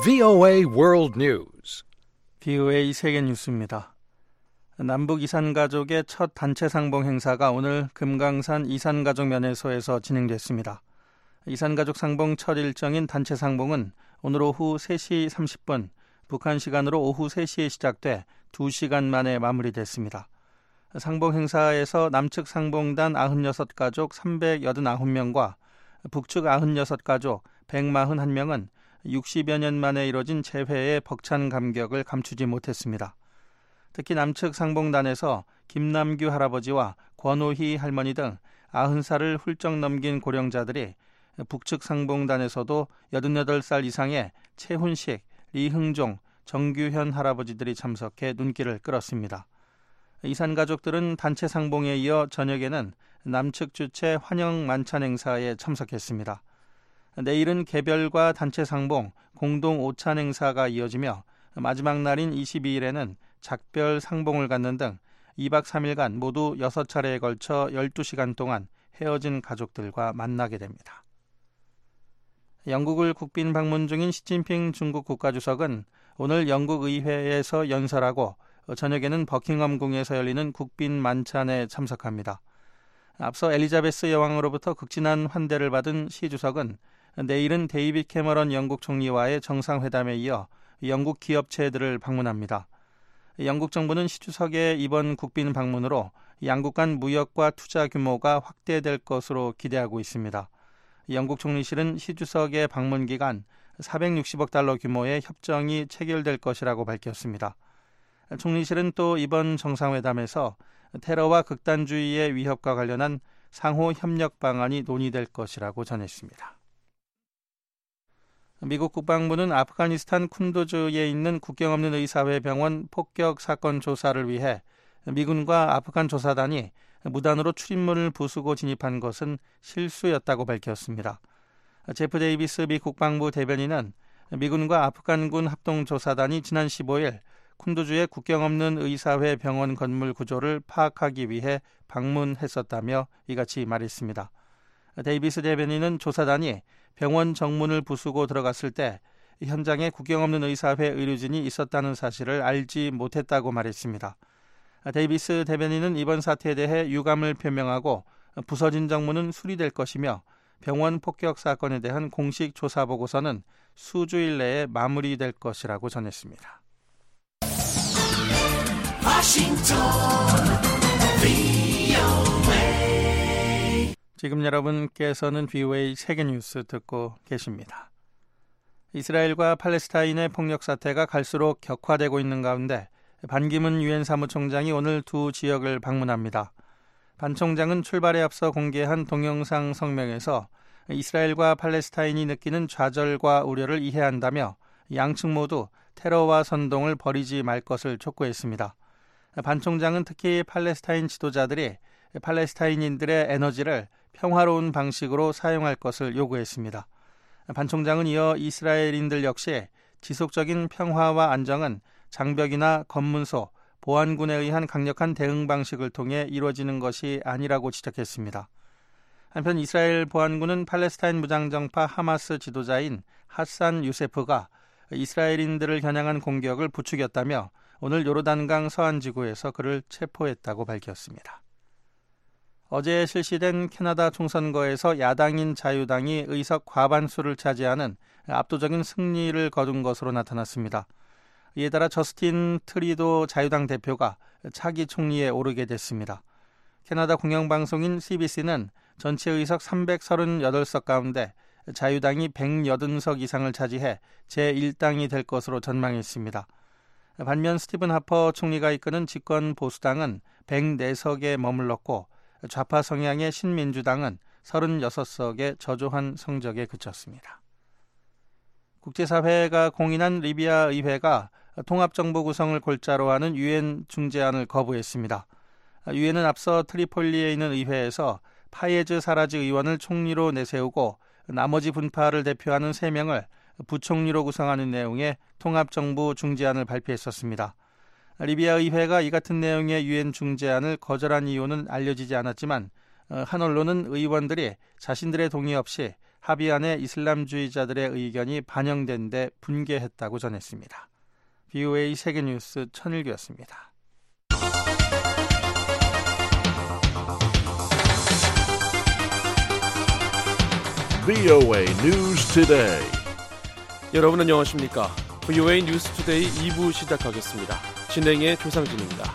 VOA World News. VOA 세계 뉴스입니다. 남북 이산가족의 첫 단체 상봉 행사가 오늘 금강산 이산가족면회소에서 진행됐습니다. 이산가족 상봉 첫 일정인 단체 상봉은 오늘 오후 3시 30분, 북한 시간으로 오후 3시에 시작돼 2시간 만에 마무리됐습니다. 상봉 행사에서 남측 상봉단 96가족 389명과 북측 96가족 141명은 60여 년 만에 이뤄진 재회의 벅찬 감격을 감추지 못했습니다. 특히 남측 상봉단에서 김남규 할아버지와 권오희 할머니 등 90살을 훌쩍 넘긴 고령자들이, 북측 상봉단에서도 88살 이상의 최훈식, 리흥종, 정규현 할아버지들이 참석해 눈길을 끌었습니다. 이산가족들은 단체 상봉에 이어 저녁에는 남측 주최 환영 만찬 행사에 참석했습니다. 내일은 개별과 단체 상봉, 공동 오찬 행사가 이어지며 마지막 날인 22일에는 작별 상봉을 갖는 등 2박 3일간 모두 6차례에 걸쳐 12시간 동안 헤어진 가족들과 만나게 됩니다. 영국을 국빈 방문 중인 시진핑 중국 국가주석은 오늘 영국 의회에서 연설하고 저녁에는 버킹엄궁에서 열리는 국빈 만찬에 참석합니다. 앞서 엘리자베스 여왕으로부터 극진한 환대를 받은 시 주석은 내일은 데이빗 캐머런 영국 총리와의 정상회담에 이어 영국 기업체들을 방문합니다. 영국 정부는 시 주석의 이번 국빈 방문으로 양국 간 무역과 투자 규모가 확대될 것으로 기대하고 있습니다. 영국 총리실은 시 주석의 방문 기간 460억 달러 규모의 협정이 체결될 것이라고 밝혔습니다. 총리실은 또 이번 정상회담에서 테러와 극단주의의 위협과 관련한 상호 협력 방안이 논의될 것이라고 전했습니다. 미국 국방부는 아프가니스탄 쿤두즈에 있는 국경 없는 의사회 병원 폭격 사건 조사를 위해 미군과 아프간 조사단이 무단으로 출입문을 부수고 진입한 것은 실수였다고 밝혔습니다. 제프 데이비스 미 국방부 대변인은 미군과 아프간군 합동조사단이 지난 15일 쿤두즈의 국경 없는 의사회 병원 건물 구조를 파악하기 위해 방문했었다며 이같이 말했습니다. 데이비스 대변인은 조사단이 병원 정문을 부수고 들어갔을 때 현장에 국경 없는 의사회 의료진이 있었다는 사실을 알지 못했다고 말했습니다. 데이비스 대변인은 이번 사태에 대해 유감을 표명하고 부서진 정문은 수리될 것이며 병원 폭격 사건에 대한 공식 조사 보고서는 수주일 내에 마무리될 것이라고 전했습니다. 지금 여러분께서는 VOA 세계뉴스 듣고 계십니다. 이스라엘과 팔레스타인의 폭력 사태가 갈수록 격화되고 있는 가운데 반기문 유엔 사무총장이 오늘 두 지역을 방문합니다. 반 총장은 출발에 앞서 공개한 동영상 성명에서 이스라엘과 팔레스타인이 느끼는 좌절과 우려를 이해한다며 양측 모두 테러와 선동을 벌이지 말 것을 촉구했습니다. 반 총장은 특히 팔레스타인 지도자들이 팔레스타인인들의 에너지를 평화로운 방식으로 사용할 것을 요구했습니다. 반 총장은 이어 이스라엘인들 역시 지속적인 평화와 안정은 장벽이나 검문소, 보안군에 의한 강력한 대응 방식을 통해 이루어지는 것이 아니라고 지적했습니다. 한편 이스라엘 보안군은 팔레스타인 무장정파 하마스 지도자인 하산 유세프가 이스라엘인들을 겨냥한 공격을 부추겼다며 오늘 요르단강 서안지구에서 그를 체포했다고 밝혔습니다. 어제 실시된 캐나다 총선거에서 야당인 자유당이 의석 과반수를 차지하는 압도적인 승리를 거둔 것으로 나타났습니다. 이에 따라 저스틴 트리도 자유당 대표가 차기 총리에 오르게 됐습니다. 캐나다 공영방송인 CBC는 전체 의석 338석 가운데 자유당이 180석 이상을 차지해 제1당이 될 것으로 전망했습니다. 반면 스티븐 하퍼 총리가 이끄는 집권 보수당은 104석에 머물렀고 좌파 성향의 신민주당은 36석의 저조한 성적에 그쳤습니다. 국제사회가 공인한 리비아 의회가 통합정부 구성을 골자로 하는 유엔 중재안을 거부했습니다. 유엔은 앞서 트리폴리에 있는 의회에서 파예즈 사라지 의원을 총리로 내세우고 나머지 분파를 대표하는 3명을 부총리로 구성하는 내용의 통합정부 중재안을 발표했었습니다. 리비아 의회가 이 같은 내용의 유엔 중재안을 거절한 이유는 알려지지 않았지만 한 언론은 의원들이 자신들의 동의 없이 합의안에 이슬람주의자들의 의견이 반영된 데 분개했다고 전했습니다. VOA 세계뉴스 천일규였습니다. VOA News Today. 여러분 안녕하십니까? VOA 뉴스 투데이 2부 시작하겠습니다. 진행의 조상진입니다.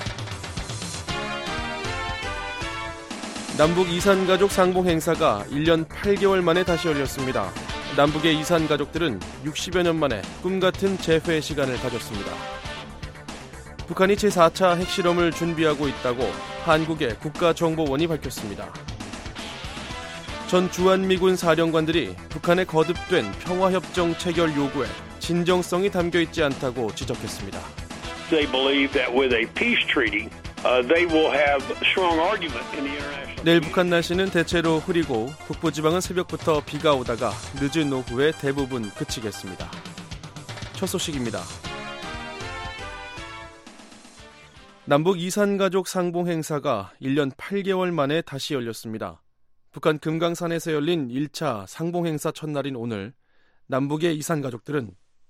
남북 이산가족 상봉 행사가 1년 8개월 만에 다시 열렸습니다. 남북의 이산가족들은 60여 년 만에 꿈같은 재회 시간을 가졌습니다. 북한이 제4차 핵실험을 준비하고 있다고 한국의 국가정보원이 밝혔습니다. 전 주한미군 사령관들이 북한의 거듭된 평화협정 체결 요구에 진정성이 담겨있지 않다고 지적했습니다. They believe that with a peace treaty, they will have strong argument in the international. 내일 북한 날씨는 대체로 흐리고 북부지방은 새벽부터 비가 오다가 늦은 오후에 대부분 그치겠습니다. 첫 소식입니다. 남북 이산가족 상봉 행사가 1년 8개월 만에 다시 열렸습니다. 북한 금강산에서 열린 1차 상봉 행사 첫날인 오늘 남북의 이산가족들은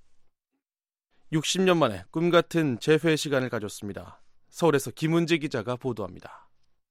60년 만에 꿈같은 재회 시간을 가졌습니다. 서울에서 김은지 기자가 보도합니다.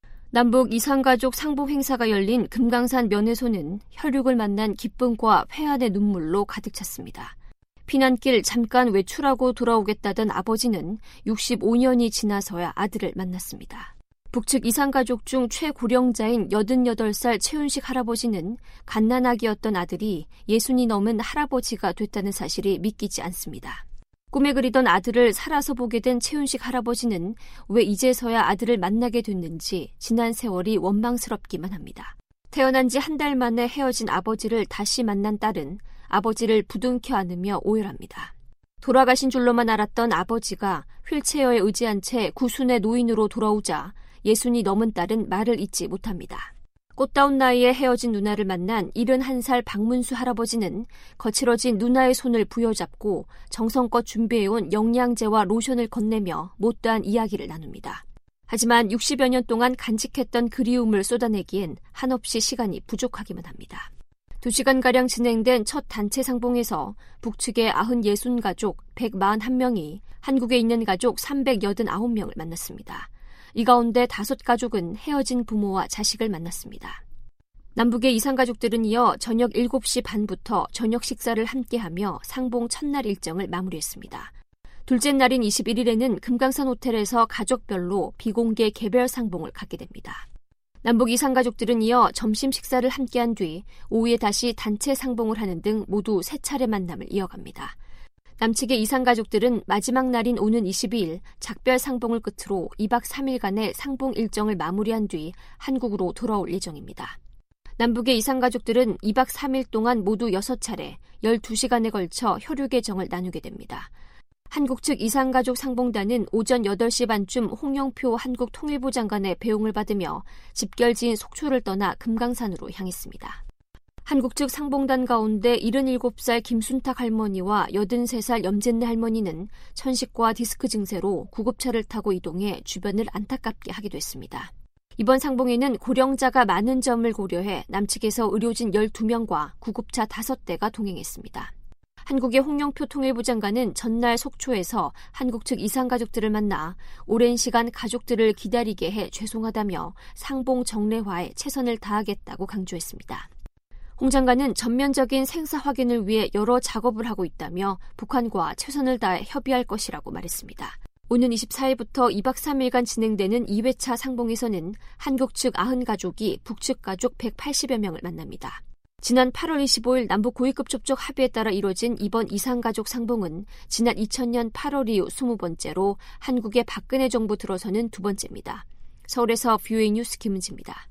남북 이산가족 상봉 행사가 열린 금강산 면회소는 혈육을 만난 기쁨과 회한의 눈물로 가득 찼습니다. 피난길 잠깐 외출하고 돌아오겠다던 아버지는 65년이 지나서야 아들을 만났습니다. 북측 이산가족 중 최고령자인 88살 최윤식 할아버지는 갓난아기였던 아들이 60이 넘은 할아버지가 됐다는 사실이 믿기지 않습니다. 꿈에 그리던 아들을 살아서 보게 된 최윤식 할아버지는 왜 이제서야 아들을 만나게 됐는지 지난 세월이 원망스럽기만 합니다. 태어난 지 한 달 만에 헤어진 아버지를 다시 만난 딸은 아버지를 부둥켜 안으며 오열합니다. 돌아가신 줄로만 알았던 아버지가 휠체어에 의지한 채 구순의 노인으로 돌아오자 60이 넘은 딸은 말을 잇지 못합니다. 꽃다운 나이에 헤어진 누나를 만난 71살 박문수 할아버지는 거칠어진 누나의 손을 부여잡고 정성껏 준비해온 영양제와 로션을 건네며 못다한 이야기를 나눕니다. 하지만 60여 년 동안 간직했던 그리움을 쏟아내기엔 한없이 시간이 부족하기만 합니다. 2시간가량 진행된 첫 단체 상봉에서 북측의 90가족 141명이 한국에 있는 가족 389명을 만났습니다. 이 가운데 5가족은 헤어진 부모와 자식을 만났습니다. 남북의 이산가족들은 이어 저녁 7시 반부터 저녁 식사를 함께하며 상봉 첫날 일정을 마무리했습니다. 둘째 날인 21일에는 금강산 호텔에서 가족별로 비공개 개별 상봉을 갖게 됩니다. 남북 이산가족들은 이어 점심 식사를 함께한 뒤 오후에 다시 단체 상봉을 하는 등 모두 3차례 만남을 이어갑니다. 남측의 이산가족들은 마지막 날인 오는 22일 작별 상봉을 끝으로 2박 3일간의 상봉 일정을 마무리한 뒤 한국으로 돌아올 예정입니다. 남북의 이산가족들은 2박 3일 동안 모두 6차례 12시간에 걸쳐 혈육의 정을 나누게 됩니다. 한국 측 이산가족 상봉단은 오전 8시 반쯤 홍영표 한국통일부 장관의 배웅을 받으며 집결지인 속초를 떠나 금강산으로 향했습니다. 한국 측 상봉단 가운데 77살 김순탁 할머니와 83살 염진내 할머니는 천식과 디스크 증세로 구급차를 타고 이동해 주변을 안타깝게 하기도 했습니다. 이번 상봉에는 고령자가 많은 점을 고려해 남측에서 의료진 12명과 구급차 5대가 동행했습니다. 한국의 홍영표 통일부 장관은 전날 속초에서 한국 측 이산가족들을 만나 오랜 시간 가족들을 기다리게 해 죄송하다며 상봉 정례화에 최선을 다하겠다고 강조했습니다. 홍 장관은 전면적인 생사 확인을 위해 여러 작업을 하고 있다며 북한과 최선을 다해 협의할 것이라고 말했습니다. 오는 24일부터 2박 3일간 진행되는 2회차 상봉에서는 한국 측 90가족이 북측 가족 180여 명을 만납니다. 지난 8월 25일 남북 고위급 접촉 합의에 따라 이뤄진 이번 이산가족 상봉은 지난 2000년 8월 이후 20번째로 한국의 박근혜 정부 들어서는 2번째입니다. 서울에서 VOA 뉴스 김은지입니다.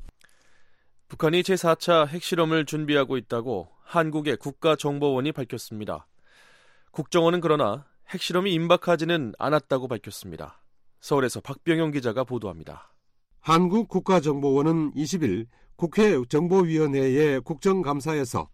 북한이 제4차 핵실험을 준비하고 있다고 한국의 국가정보원이 밝혔습니다. 국정원은 그러나 핵실험이 임박하지는 않았다고 밝혔습니다. 서울에서 박병영 기자가 보도합니다. 한국 국가정보원은 20일 국회 정보위원회의 국정감사에서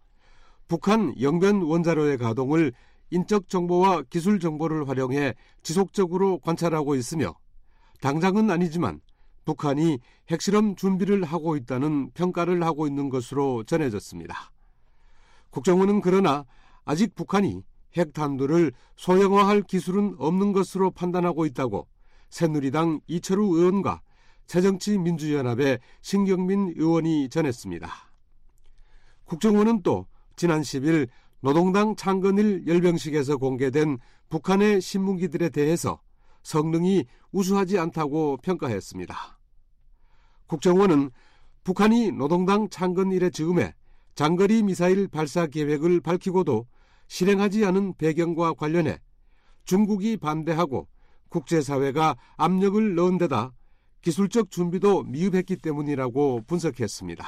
북한 영변 원자로의 가동을 인적 정보와 기술 정보를 활용해 지속적으로 관찰하고 있으며 당장은 아니지만 북한이 핵실험 준비를 하고 있다는 평가를 하고 있는 것으로 전해졌습니다. 국정원은 그러나 아직 북한이 핵탄두를 소형화할 기술은 없는 것으로 판단하고 있다고 새누리당 이철우 의원과 새정치민주연합의 신경민 의원이 전했습니다. 국정원은 또 지난 10일 노동당 창건일 열병식에서 공개된 북한의 신문기들에 대해서 성능이 우수하지 않다고 평가했습니다. 국정원은 북한이 노동당 창건일의 즈음에 장거리 미사일 발사 계획을 밝히고도 실행하지 않은 배경과 관련해 중국이 반대하고 국제사회가 압력을 넣은 데다 기술적 준비도 미흡했기 때문이라고 분석했습니다.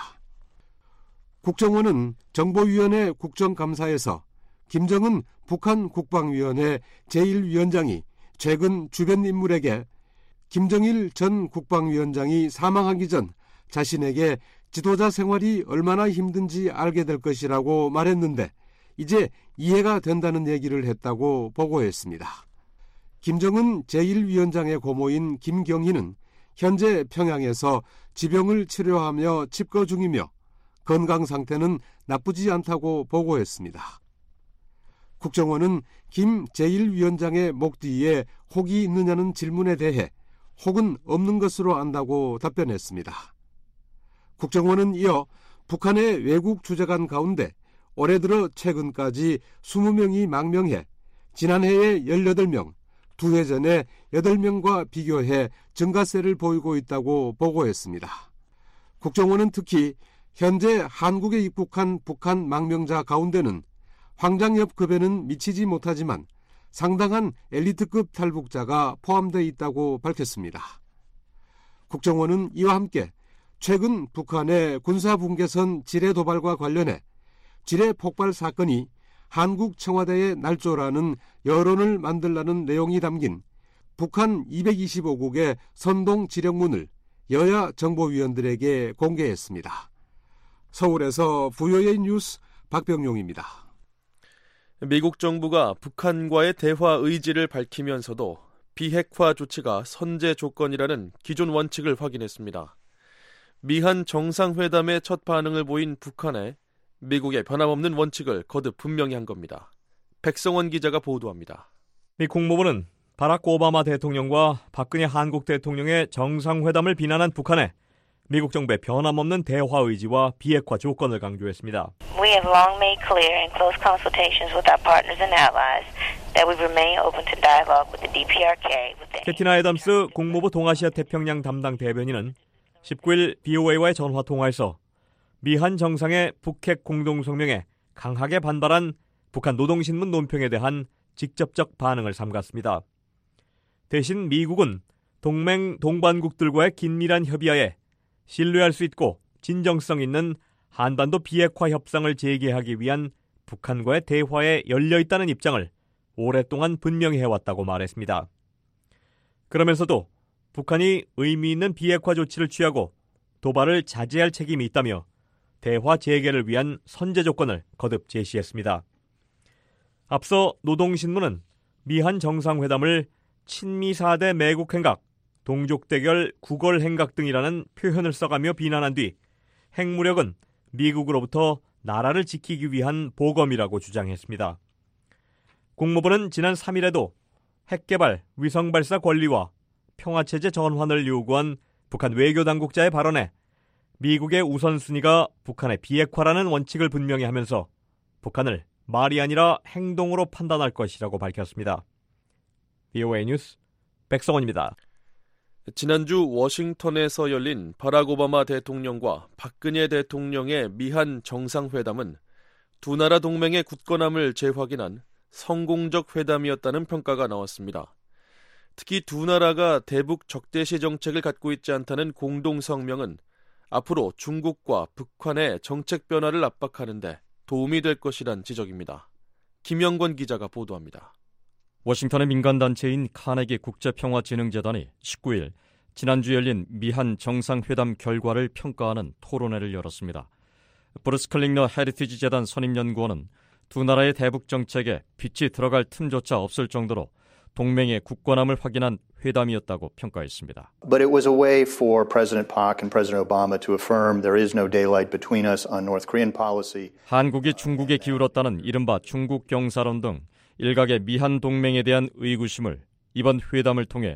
국정원은 정보위원회 국정감사에서 김정은 북한 국방위원회 제1위원장이 최근 주변 인물에게 김정일 전 국방위원장이 사망하기 전 자신에게 지도자 생활이 얼마나 힘든지 알게 될 것이라고 말했는데 이제 이해가 된다는 얘기를 했다고 보고했습니다. 김정은 제1위원장의 고모인 김경희는 현재 평양에서 지병을 치료하며 집거 중이며 건강 상태는 나쁘지 않다고 보고했습니다. 국정원은 김 제1위원장의 목 뒤에 혹이 있느냐는 질문에 대해 혹은 없는 것으로 안다고 답변했습니다. 국정원은 이어 북한의 외국 주재관 가운데 올해 들어 최근까지 20명이 망명해 지난해에 18명, 2해 전에 8명과 비교해 증가세를 보이고 있다고 보고했습니다. 국정원은 특히 현재 한국에 입국한 북한 망명자 가운데는 황장엽급에는 미치지 못하지만 상당한 엘리트급 탈북자가 포함되어 있다고 밝혔습니다. 국정원은 이와 함께 최근 북한의 군사분계선 지뢰 도발과 관련해 지뢰 폭발 사건이 한국 청와대의 날조라는 여론을 만들라는 내용이 담긴 북한 225국의 선동 지령문을 여야 정보위원들에게 공개했습니다. 서울에서 VOA 뉴스 박병용입니다. 미국 정부가 북한과의 대화 의지를 밝히면서도 비핵화 조치가 선제 조건이라는 기존 원칙을 확인했습니다. 미한 정상회담의 첫 반응을 보인 북한에 미국의 변함없는 원칙을 거듭 분명히 한 겁니다. 백성원 기자가 보도합니다. 미 국무부는 바락 오바마 대통령과 박근혜 한국 대통령의 정상회담을 비난한 북한에 미국 정부의 변함없는 대화 의지와 비핵화 조건을 강조했습니다. We have long made clear in close consultations with our partners and allies that we remain open to dialogue with the DPRK. 캐티나 애덤스 국무부 동아시아 태평양 담당 대변인은 19일 BOA와의 전화 통화에서 미한 정상의 북핵 공동성명에 강하게 반발한 북한 노동신문 논평에 대한 직접적 반응을 삼갔습니다. 대신 미국은 동맹 동반국들과의 긴밀한 협의하에 신뢰할 수 있고 진정성 있는 한반도 비핵화 협상을 재개하기 위한 북한과의 대화에 열려있다는 입장을 오랫동안 분명히 해왔다고 말했습니다. 그러면서도 북한이 의미 있는 비핵화 조치를 취하고 도발을 자제할 책임이 있다며 대화 재개를 위한 선제 조건을 거듭 제시했습니다. 앞서 노동신문은 미한 정상회담을 친미 4대 매국 행각, 동족 대결 구걸 행각 등이라는 표현을 써가며 비난한 뒤 핵무력은 미국으로부터 나라를 지키기 위한 보검이라고 주장했습니다. 국무부는 지난 3일에도 핵개발, 위성발사 권리와 평화체제 전환을 요구한 북한 외교당국자의 발언에 미국의 우선순위가 북한의 비핵화라는 원칙을 분명히 하면서 북한을 말이 아니라 행동으로 판단할 것이라고 밝혔습니다. VOA 뉴스 백성원입니다. 지난주 워싱턴에서 열린 바락 오바마 대통령과 박근혜 대통령의 미한 정상회담은 두 나라 동맹의 굳건함을 재확인한 성공적 회담이었다는 평가가 나왔습니다. 특히 두 나라가 대북 적대시 정책을 갖고 있지 않다는 공동성명은 앞으로 중국과 북한의 정책 변화를 압박하는 데 도움이 될 것이란 지적입니다. 김영권 기자가 보도합니다. 워싱턴의 민간단체인 카네기 국제평화진흥재단이 19일 지난주 열린 미한 정상회담 결과를 평가하는 토론회를 열었습니다. 브루스 클링너 헤리티지 재단 선임연구원은 두 나라의 대북 정책에 빛이 들어갈 틈조차 없을 정도로 동맹의 굳건함을 확인한 회담이었다고 평가했습니다. But it was a way for President Park and President Obama to affirm there is no daylight between us on North Korean policy. 한국이 중국에 기울었다는 이른바 중국 경사론 등 일각의 미한 동맹에 대한 의구심을 이번 회담을 통해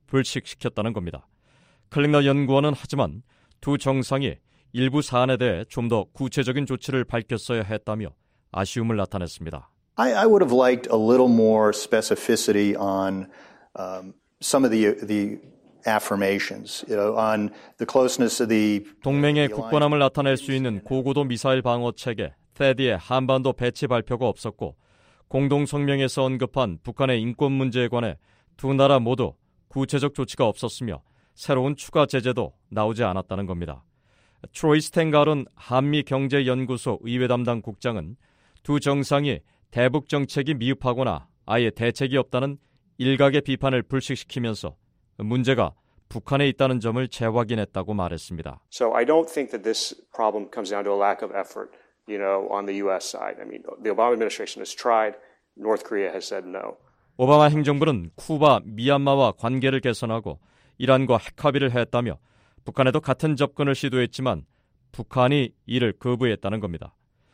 불식시켰다는 겁니다. 클링너 연구원은 하지만 두 정상이 일부 사안에 대해 좀 더 구체적인 조치를 밝혔어야 했다며 아쉬움을 나타냈습니다. I would have liked a little more specificity on some of the affirmations, on the closeness of the 동맹의 굳건함을 나타낼 수 있는 고고도 미사일 방어 체계 THAAD의 한반도 배치 발표가 없었고 공동 성명에서 언급한 북한의 인권 문제에 관해 두 나라 모두 구체적 조치가 없었으며 새로운 추가 제재도 나오지 않았다는 겁니다. 트로이 스텐가른 한미경제연구소 의회 담당 국장은 두 정상이 대북 정책이 미흡하거나 아예 대책이 없다는 일각의 비판을 불식시키면서 문제가 북한에 있다는 점을 재확인했다고 말했습니다. So I don't think that this problem comes down to a lack of effort, on the U.S. side. I mean, the Obama administration has tried. North Korea has said no. 오바마 행정부는 쿠바, 미얀마와 관계를 개선하고 이란과 핵합의를 했다며 북한에도 같은 접근을 시도했지만 북한이 이를 거부했다는 겁니다.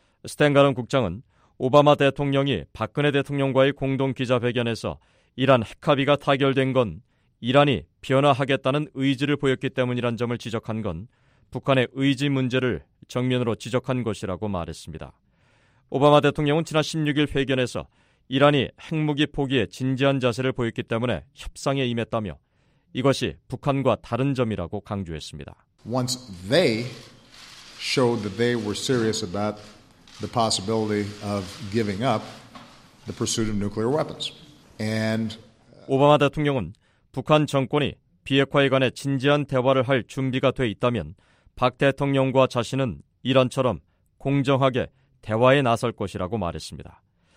스텐가른 국장은 오바마 대통령이 박근혜 대통령과의 공동 기자회견에서 이란 핵합의가 타결된 건 이란이 변화하겠다는 의지를 보였기 때문이란 점을 지적한 건 북한의 의지 문제를 정면으로 지적한 것이라고 말했습니다. 오바마 대통령은 지난 16일 회견에서 이란이 핵무기 포기에 진지한 자세를 보였기 때문에 협상에 임했다며 이것이 북한과 다른 점이라고 강조했습니다. Once they showed that they were serious about the possibility of giving up the pursuit of nuclear weapons. And 오바마 대통령은 북한 정권이 비핵화에 관해 진지한 대화를 할 준비가 돼 있다면 박 대통령과 자신은 이란처럼 공정하게 대화에 나설 것이라고 말했습니다.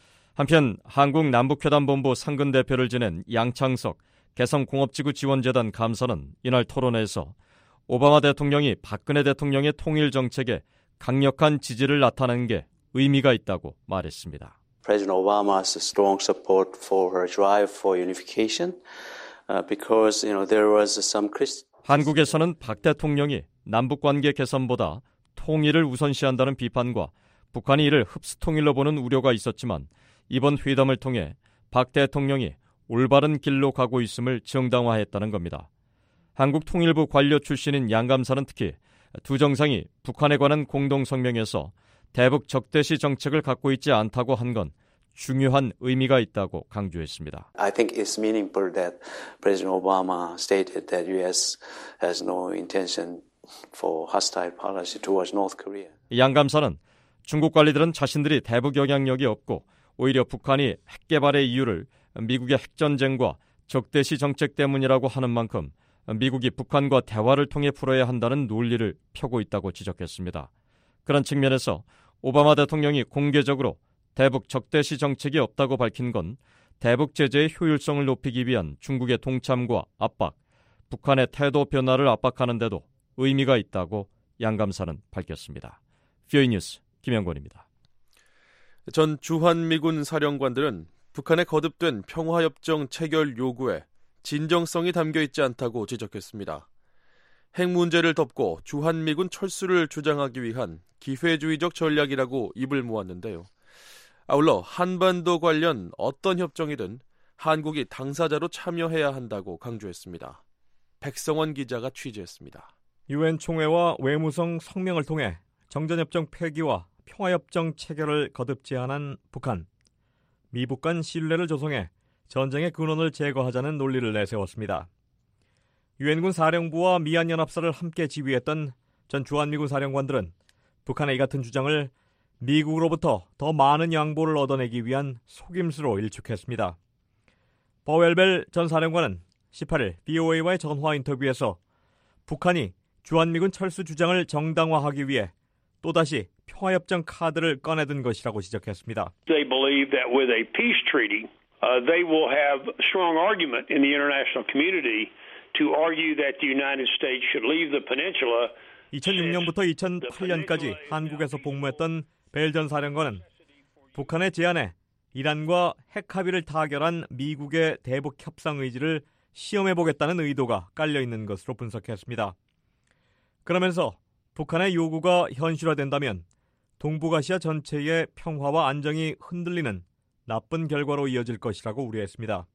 한편 한국 남북회담본부 상근 대표를 지낸 양창석 개성공업지구 지원재단 감사는 이날 토론회에서 오바마 대통령이 박근혜 대통령의 통일 정책에 강력한 지지를 나타낸 게 의미가 있다고 말했습니다. President Obama's strong support for her drive for unification, because there was some 한국에서는 박 대통령이 남북관계 개선보다 통일을 우선시한다는 비판과 북한이 이를 흡수통일로 보는 우려가 있었지만 이번 회담을 통해 박 대통령이 올바른 길로 가고 있음을 정당화했다는 겁니다. 한국통일부 관료 출신인 양 감사는 특히 두 정상이 북한에 관한 공동성명에서 대북 적대시 정책을 갖고 있지 않다고 한 건 중요한 의미가 있다고 강조했습니다. I think it's meaningful that President Obama stated that U.S. has no intention for hostile policy towards North Korea. 양 감사는 중국 관리들은 자신들이 대북 영향력이 없고 오히려 북한이 핵 개발의 이유를 미국의 핵전쟁과 적대시 정책 때문이라고 하는 만큼 미국이 북한과 대화를 통해 풀어야 한다는 논리를 펴고 있다고 지적했습니다. 그런 측면에서 오바마 대통령이 공개적으로 대북 적대시 정책이 없다고 밝힌 건 대북 제재의 효율성을 높이기 위한 중국의 동참과 압박, 북한의 태도 변화를 압박하는 데도 의미가 있다고 양 감사는 밝혔습니다. 퓨이 뉴스 김영권입니다. 전 주한미군 사령관들은 북한의 거듭된 평화협정 체결 요구에 진정성이 담겨있지 않다고 지적했습니다. 핵 문제를 덮고 주한미군 철수를 주장하기 위한 기회주의적 전략이라고 입을 모았는데요. 아울러 한반도 관련 어떤 협정이든 한국이 당사자로 참여해야 한다고 강조했습니다. 백성원 기자가 취재했습니다. 유엔 총회와 외무성 성명을 통해 정전협정 폐기와 평화협정 체결을 거듭지 않은 북한. 미북 간 신뢰를 조성해 전쟁의 근원을 제거하자는 논리를 내세웠습니다. 유엔군 사령부와 미얀연합사를 함께 지휘했던 전 주한미군 사령관들은 북한의 이 같은 주장을 미국으로부터 더 많은 양보를 얻어내기 위한 속임수로 일축했습니다. 버웰벨 전 사령관은 18일 BOA와의 전화 인터뷰에서 북한이 주한미군 철수 주장을 정당화하기 위해 또다시 평화협정 카드를 꺼내든 것이라고 지적했습니다. They believe that with a peace treaty, they will have strong argument in the international community to argue that the United States should leave the peninsula. 2006년부터 2008년까지 한국에서 복무했던 벨 전 사령관은 북한의 제안에 이란과 핵 합의를 타결한 미국의 대북 협상 의지를 시험해보겠다는 의도가 깔려있는 것으로 분석했습니다. 그러면서 북한의 요구가 현실화된다면 동북아시아 전체의 평화와 안정이 흔들리는 나쁜 결과로 이어질 것이라고 우려했습니다.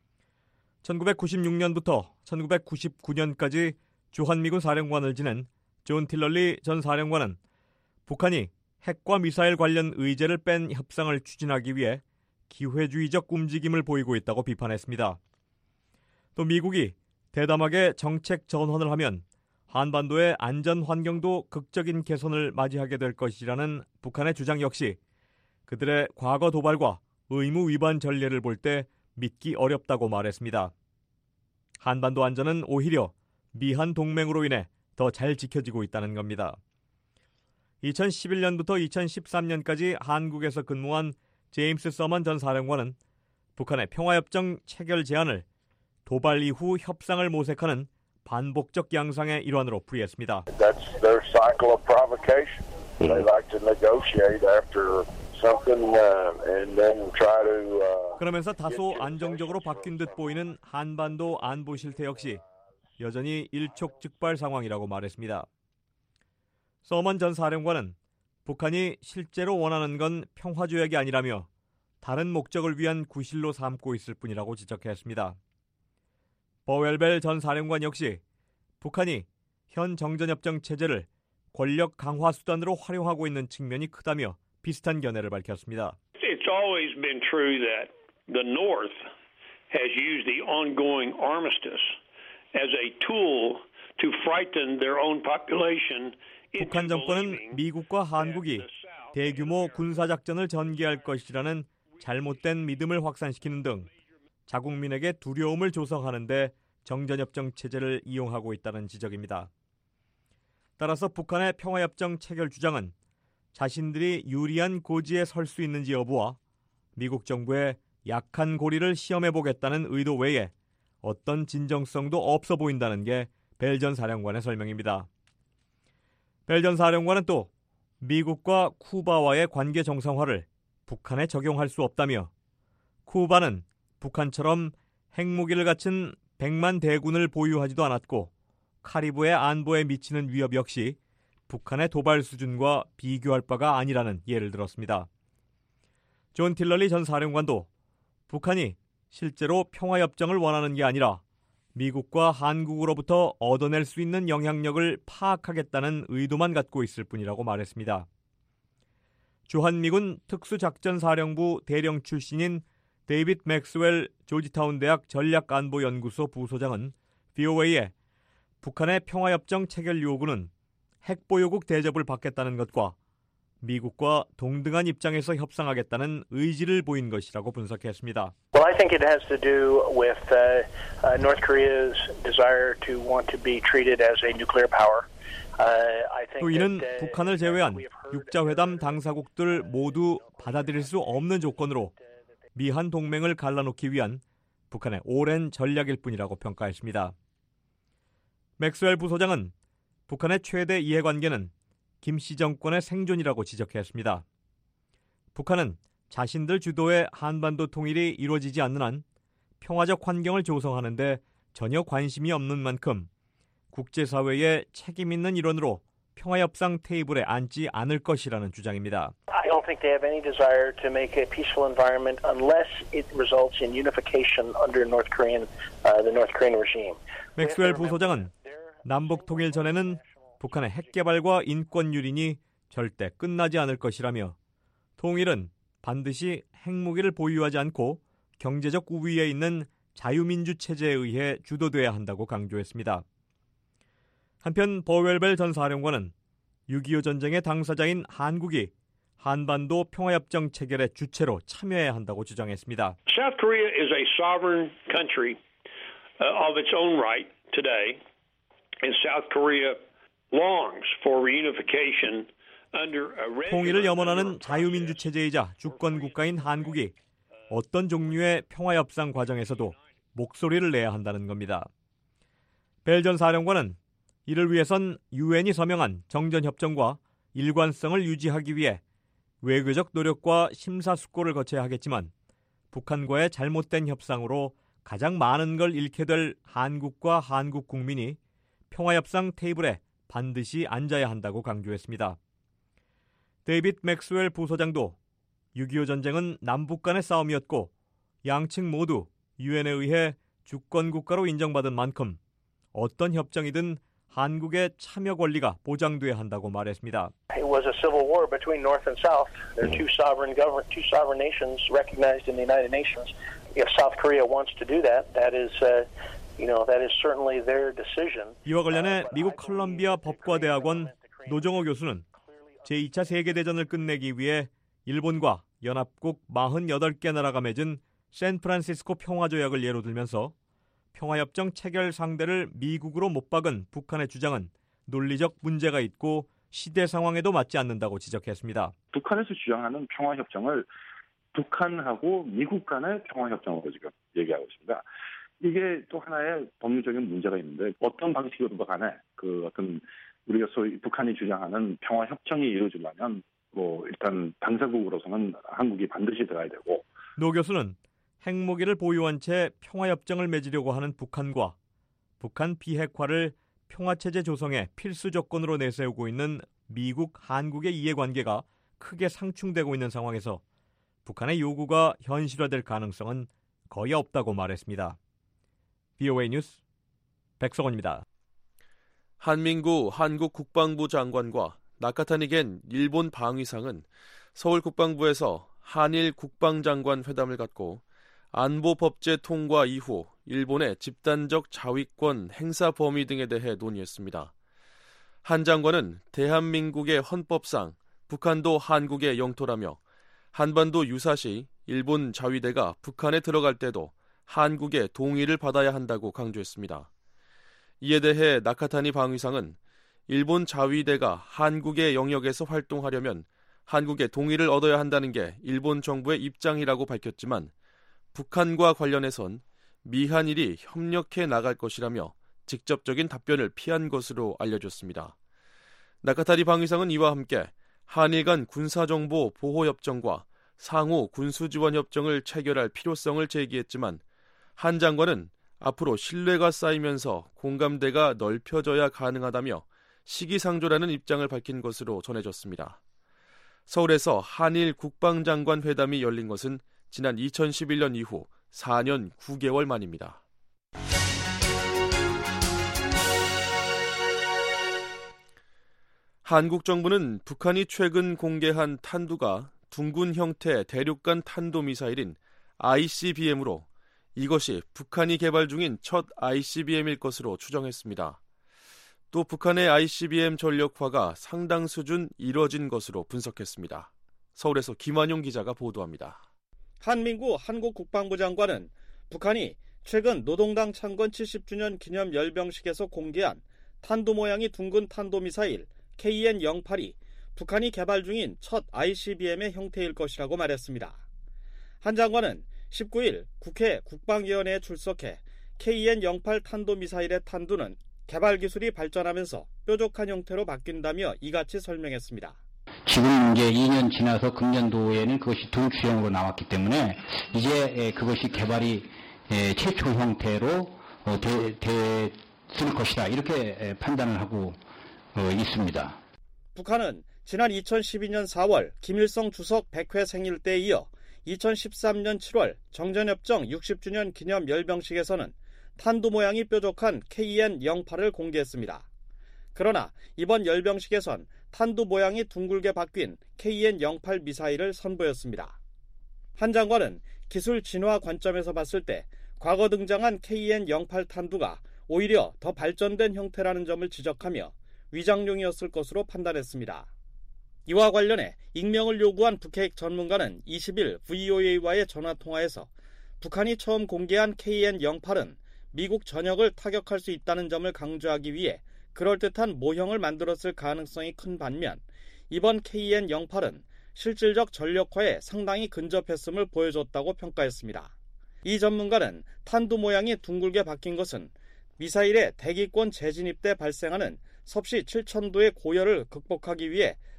1996년부터 1999년까지 주한미군 사령관을 지낸 존 틸럴리 전 사령관은 북한이 핵과 미사일 관련 의제를 뺀 협상을 추진하기 위해 기회주의적 움직임을 보이고 있다고 비판했습니다. 또 미국이 대담하게 정책 전환을 하면 한반도의 안전 환경도 극적인 개선을 맞이하게 될 것이라는 북한의 주장 역시 그들의 과거 도발과 의무 위반 전례를 볼 때 믿기 어렵다고 말했습니다. 한반도 안전은 오히려 미한 동맹으로 인해 더 잘 지켜지고 있다는 겁니다. 2011년부터 2013년까지 한국에서 근무한 제임스 서먼 전 사령관은 북한의 평화협정 체결 제안을 도발 이후 협상을 모색하는 반복적 양상의 일환으로 풀이했습니다. That's their cycle of provocation. They like to negotiate after something and then try to. 그러면서 다소 안정적으로 바뀐 듯 보이는 한반도 안보 실태 역시 여전히 일촉즉발 상황이라고 말했습니다. 서먼 전 사령관은 북한이 실제로 원하는 건 평화조약이 아니라며 다른 목적을 위한 구실로 삼고 있을 뿐이라고 지적했습니다. 버웰벨 전 사령관 역시 북한이 현 정전협정 체제를 권력 강화 수단으로 활용하고 있는 측면이 크다며 비슷한 견해를 밝혔습니다. It's always been true that the North has used the ongoing armistice as a tool to frighten their own population. 북한 정권은 미국과 한국이 대규모 군사작전을 전개할 것이라는 잘못된 믿음을 확산시키는 등 자국민에게 두려움을 조성하는 데 정전협정 체제를 이용하고 있다는 지적입니다. 따라서 북한의 평화협정 체결 주장은 자신들이 유리한 고지에 설 수 있는지 여부와 미국 정부의 약한 고리를 시험해보겠다는 의도 외에 어떤 진정성도 없어 보인다는 게 벨 전 사령관의 설명입니다. 벨 전 사령관은 또 미국과 쿠바와의 관계 정상화를 북한에 적용할 수 없다며 쿠바는 북한처럼 핵무기를 갖춘 100만 대군을 보유하지도 않았고 카리브해 안보에 미치는 위협 역시 북한의 도발 수준과 비교할 바가 아니라는 예를 들었습니다. 존 틸럴리 전 사령관도 북한이 실제로 평화협정을 원하는 게 아니라 미국과 한국으로부터 얻어낼 수 있는 영향력을 파악하겠다는 의도만 갖고 있을 뿐이라고 말했습니다. 주한미군 특수작전사령부 대령 출신인 데이빗 맥스웰 조지타운 대학 전략안보연구소 부소장은 VOA에 북한의 평화협정 체결 요구는 핵보유국 대접을 받겠다는 것과 미국과 동등한 입장에서 협상하겠다는 의지를 보인 것이라고 분석했습니다. Well, I think it has to do with North Korea's desire to want to be treated as a nuclear power. 또 이는 북한을 제외한 육자회담 당사국들 모두 받아들일 수 없는 조건으로 미한 동맹을 갈라놓기 위한 북한의 오랜 전략일 뿐이라고 평가했습니다. 맥스웰 부소장은 북한의 최대 이해관계는 김씨 정권의 생존이라고 지적했습니다. 북한은 자신들 주도의 한반도 통일이 이루어지지 않는 한 평화적 환경을 조성하는 데 전혀 관심이 없는 만큼 국제사회의 책임 있는 일원으로 평화협상 테이블에 앉지 않을 것이라는 주장입니다. I don't think they have any desire to make a peaceful environment unless it results in unification under the North Korean regime. 맥스웰 부소장은 남북 통일 전에는 북한의 핵 개발과 인권 유린이 절대 끝나지 않을 것이라며 통일은 반드시 핵무기를 보유하지 않고 경제적 우위에 있는 자유민주 체제에 의해 주도돼야 한다고 강조했습니다. 한편 버웰벨 전 사령관은 6.25 전쟁의 당사자인 한국이 한반도 평화협정 체결의 주체로 참여해야 한다고 주장했습니다. South Korea is a sovereign country of its own right today, and South Korea longs for reunification under a regular. 통일을 염원하는 자유민주 체제이자 주권 국가인 한국이 어떤 종류의 평화협상 과정에서도 목소리를 내야 한다는 겁니다. 벨 전 사령관은 이를 위해선 유엔이 서명한 정전협정과 일관성을 유지하기 위해 외교적 노력과 심사숙고를 거쳐야 하겠지만 북한과의 잘못된 협상으로 가장 많은 걸 잃게 될 한국과 한국 국민이 평화협상 테이블에 반드시 앉아야 한다고 강조했습니다. 데이빗 맥스웰 부소장도 6.25 전쟁은 남북 간의 싸움이었고 양측 모두 유엔에 의해 주권국가로 인정받은 만큼 어떤 협정이든 한국의 참여 권리가 보장돼야 한다고 말했습니다. It was a civil war between North and South. There are two sovereign nations recognized in the United Nations. If South Korea wants to do that, that is certainly their decision. 이와 관련해 미국 컬럼비아 법과대학원 노정호 교수는 제2차 세계대전을 끝내기 위해 일본과 연합국 48개 나라가 맺은 샌프란시스코 평화조약을 예로 들면서 평화협정 체결 상대를 미국으로 못 박은 북한의 주장은 논리적 문제가 있고 시대 상황에도 맞지 않는다고 지적했습니다. 북한에서 주장하는 평화협정을 북한하고 미국 간의 평화협정으로 지금 얘기하고 있습니다. 이게 또 하나의 법률적인 문제가 있는데 어떤 방식으로도 간에 그 어떤 우리가 소위 북한이 주장하는 평화협정이 이루어지려면 일단 당사국으로서는 한국이 반드시 들어야 되고 노 교수는 핵무기를 보유한 채 평화협정을 맺으려고 하는 북한과 북한 비핵화를 평화체제 조성의 필수 조건으로 내세우고 있는 미국, 한국의 이해관계가 크게 상충되고 있는 상황에서 북한의 요구가 현실화될 가능성은 거의 없다고 말했습니다. VOA 뉴스 백석원입니다. 한민구 한국 국방부 장관과 나카타니 겐 일본 방위상은 서울 국방부에서 한일 국방장관 회담을 갖고 안보법제 통과 이후 일본의 집단적 자위권 행사 범위 등에 대해 논의했습니다. 한 장관은 대한민국의 헌법상 북한도 한국의 영토라며 한반도 유사시 일본 자위대가 북한에 들어갈 때도 한국의 동의를 받아야 한다고 강조했습니다. 이에 대해 나카타니 방위상은 일본 자위대가 한국의 영역에서 활동하려면 한국의 동의를 얻어야 한다는 게 일본 정부의 입장이라고 밝혔지만 북한과 관련해선 미한일이 협력해 나갈 것이라며 직접적인 답변을 피한 것으로 알려졌습니다. 나카타니 방위상은 이와 함께 한일 간 군사정보 보호협정과 상호 군수지원협정을 체결할 필요성을 제기했지만 한 장관은 앞으로 신뢰가 쌓이면서 공감대가 넓혀져야 가능하다며 시기상조라는 입장을 밝힌 것으로 전해졌습니다. 서울에서 한일 국방장관 회담이 열린 것은 지난 2011년 이후 4년 9개월 만입니다. 한국 정부는 북한이 최근 공개한 탄두가 둥근 형태 대륙간 탄도미사일인 ICBM으로 이것이 북한이 개발 중인 첫 ICBM일 것으로 추정했습니다. 또 북한의 ICBM 전력화가 상당 수준 이뤄진 것으로 분석했습니다. 서울에서 김완용 기자가 보도합니다. 한민구 한국 국방부 장관은 북한이 최근 노동당 창건 70주년 기념 열병식에서 공개한 탄도 모양이 둥근 탄도미사일 KN-08이 북한이 개발 중인 첫 ICBM의 형태일 것이라고 말했습니다. 한 장관은 19일 국회 국방위원회에 출석해 KN-08 탄도미사일의 탄두는 개발 기술이 발전하면서 뾰족한 형태로 바뀐다며 이같이 설명했습니다. 지금 이제 2년 지나서 금년도에는 그것이 둥추형으로 나왔기 때문에 이제 그것이 개발이 최초 형태로 됐을 것이다 이렇게 판단을 하고 있습니다. 북한은 지난 2012년 4월 김일성 주석 100회 생일 때에 이어 2013년 7월 정전협정 60주년 기념 열병식에서는 탄두 모양이 뾰족한 KN-08을 공개했습니다. 그러나 이번 열병식에선 탄두 모양이 둥글게 바뀐 KN-08 미사일을 선보였습니다. 한 장관은 기술 진화 관점에서 봤을 때 과거 등장한 KN-08 탄두가 오히려 더 발전된 형태라는 점을 지적하며 위장용이었을 것으로 판단했습니다. 이와 관련해 익명을 요구한 북핵 전문가는 20일 VOA와의 전화통화에서 북한이 처음 공개한 KN-08은 미국 전역을 타격할 수 있다는 점을 강조하기 위해 그럴듯한 모형을 만들었을 가능성이 큰 반면 이번 KN-08은 실질적 전력화에 상당히 근접했음을 보여줬다고 평가했습니다. 이 전문가는 탄두 모양이 둥글게 바뀐 것은 미사일의 대기권 재진입 때 발생하는 섭씨 7,000도의 고열을 극복하기 위해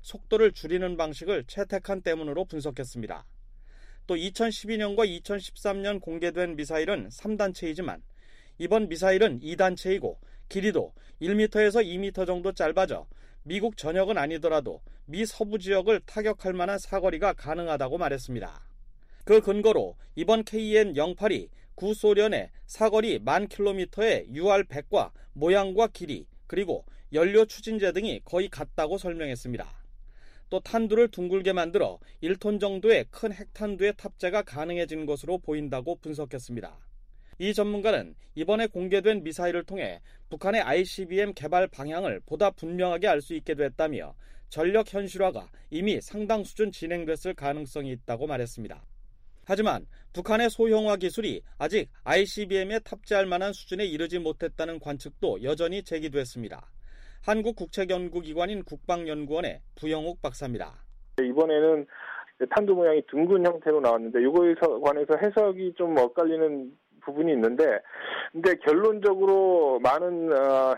속도를 줄이는 방식을 채택한 때문으로 분석했습니다. 또 2012년과 2013년 공개된 미사일은 3단체이지만 이번 미사일은 2단체이고 길이도 1m에서 2m 정도 짧아져 미국 전역은 아니더라도 미 서부 지역을 타격할 만한 사거리가 가능하다고 말했습니다. 그 근거로 이번 KN-08이 구소련의 사거리 1000km의 UR-100과 모양과 길이 그리고 연료 추진제 등이 거의 같다고 설명했습니다. 또 탄두를 둥글게 만들어 1톤 정도의 큰 핵탄두의 탑재가 가능해진 것으로 보인다고 분석했습니다. 이 전문가는 이번에 공개된 미사일을 통해 북한의 ICBM 개발 방향을 보다 분명하게 알 수 있게 됐다며 전력 현실화가 이미 상당 수준 진행됐을 가능성이 있다고 말했습니다. 하지만 북한의 소형화 기술이 아직 ICBM에 탑재할 만한 수준에 이르지 못했다는 관측도 여전히 제기됐습니다. 한국국책연구기관인 국방연구원의 부영욱 박사입니다. 이번에는 탄두 모양이 둥근 형태로 나왔는데 이거에 관해서 해석이 좀 엇갈리는 부분이 있는데 근데 결론적으로 많은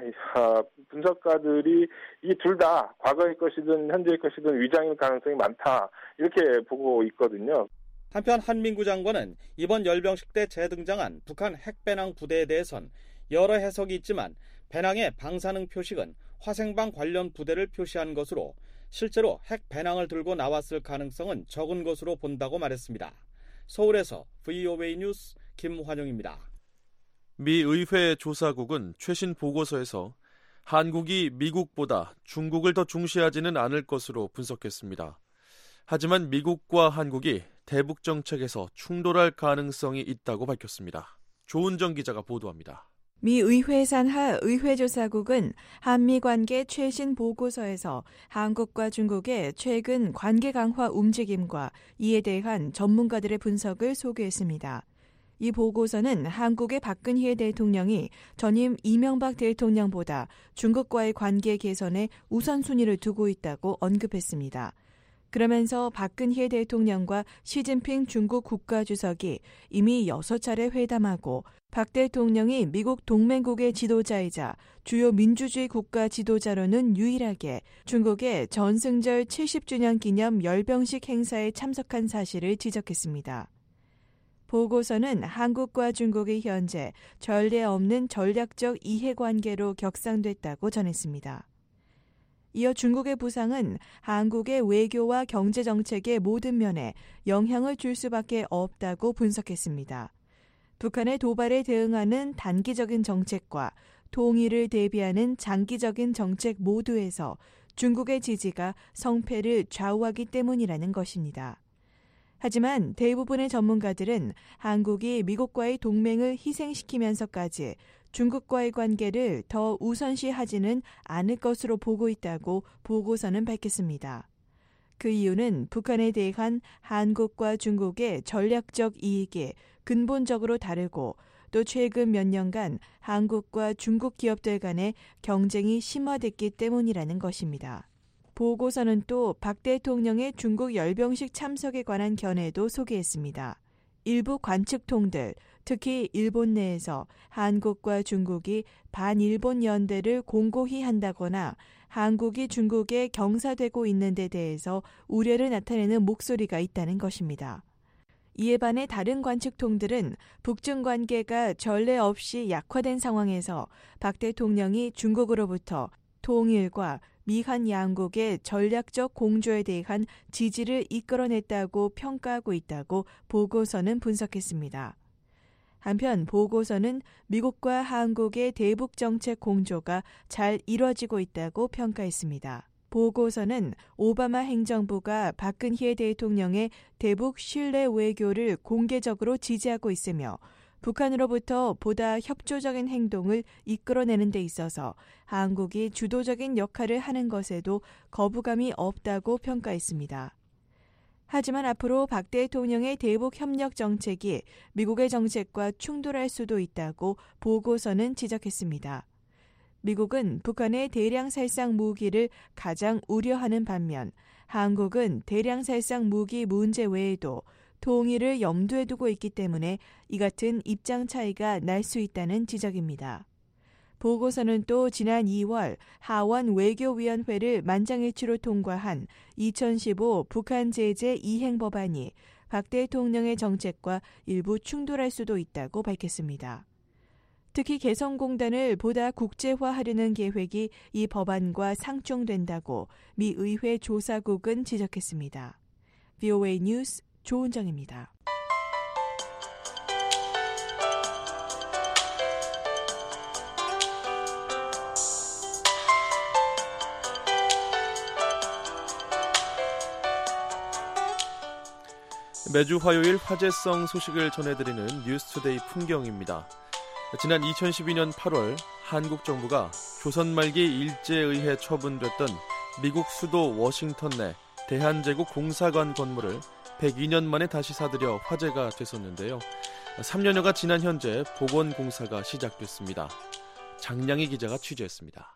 분석가들이 이 둘 다 과거의 것이든 현재의 것이든 위장일 가능성이 많다 이렇게 보고 있거든요. 한편 한민구 장관은 이번 열병식 때 재등장한 북한 핵배낭 부대에 대해선 여러 해석이 있지만 배낭의 방사능 표식은 화생방 관련 부대를 표시한 것으로 실제로 핵배낭을 들고 나왔을 가능성은 적은 것으로 본다고 말했습니다. 서울에서 VOA 뉴스 김환영입니다. 미 의회 조사국은 최신 보고서에서 한국이 미국보다 중국을 더 중시하지는 않을 것으로 분석했습니다. 하지만 미국과 한국이 대북 정책에서 충돌할 가능성이 있다고 밝혔습니다. 조은정 기자가 보도합니다. 미 의회 산하 의회조사국은 한미 관계 최신 보고서에서 한국과 중국의 최근 관계 강화 움직임과 이에 대한 전문가들의 분석을 소개했습니다. 이 보고서는 한국의 박근혜 대통령이 전임 이명박 대통령보다 중국과의 관계 개선에 우선순위를 두고 있다고 언급했습니다. 그러면서 박근혜 대통령과 시진핑 중국 국가주석이 이미 6차례 회담하고 박 대통령이 미국 동맹국의 지도자이자 주요 민주주의 국가 지도자로는 유일하게 중국의 전승절 70주년 기념 열병식 행사에 참석한 사실을 지적했습니다. 보고서는 한국과 중국이 현재 전례 없는 전략적 이해관계로 격상됐다고 전했습니다. 이어 중국의 부상은 한국의 외교와 경제정책의 모든 면에 영향을 줄 수밖에 없다고 분석했습니다. 북한의 도발에 대응하는 단기적인 정책과 통일을 대비하는 장기적인 정책 모두에서 중국의 지지가 성패를 좌우하기 때문이라는 것입니다. 하지만 대부분의 전문가들은 한국이 미국과의 동맹을 희생시키면서까지 중국과의 관계를 더 우선시하지는 않을 것으로 보고 있다고 보고서는 밝혔습니다. 그 이유는 북한에 대한 한국과 중국의 전략적 이익이 근본적으로 다르고 또 최근 몇 년간 한국과 중국 기업들 간의 경쟁이 심화됐기 때문이라는 것입니다. 보고서는 또 박 대통령의 중국 열병식 참석에 관한 견해도 소개했습니다. 일부 관측통들, 특히 일본 내에서 한국과 중국이 반일본 연대를 공고히 한다거나 한국이 중국에 경사되고 있는 데 대해서 우려를 나타내는 목소리가 있다는 것입니다. 이에 반해 다른 관측통들은 북중 관계가 전례 없이 약화된 상황에서 박 대통령이 중국으로부터 통일과 미한 양국의 전략적 공조에 대한 지지를 이끌어냈다고 평가하고 있다고 보고서는 분석했습니다. 한편 보고서는 미국과 한국의 대북 정책 공조가 잘 이뤄지고 있다고 평가했습니다. 보고서는 오바마 행정부가 박근혜 대통령의 대북 신뢰 외교를 공개적으로 지지하고 있으며 북한으로부터 보다 협조적인 행동을 이끌어내는 데 있어서 한국이 주도적인 역할을 하는 것에도 거부감이 없다고 평가했습니다. 하지만 앞으로 박 대통령의 대북 협력 정책이 미국의 정책과 충돌할 수도 있다고 보고서는 지적했습니다. 미국은 북한의 대량 살상 무기를 가장 우려하는 반면 한국은 대량 살상 무기 문제 외에도 통일을 염두에 두고 있기 때문에 이 같은 입장 차이가 날 수 있다는 지적입니다. 보고서는 또 지난 2월 하원 외교위원회를 만장일치로 통과한 2015 북한 제재 이행 법안이 박 대통령의 정책과 일부 충돌할 수도 있다고 밝혔습니다. 특히 개성공단을 보다 국제화하려는 계획이 이 법안과 상충된다고 미 의회 조사국은 지적했습니다. VOA 뉴스 조은정입니다. 매주 화요일 화제성 소식을 전해드리는 뉴스투데이 풍경입니다. 지난 2012년 8월 한국 정부가 조선 말기 일제의회 처분됐던 미국 수도 워싱턴 내 대한제국 공사관 건물을 102년 만에 다시 사들여 화제가 됐었는데요. 3년여가 지난 현재 복원공사가 시작됐습니다. 장량희 기자가 취재했습니다.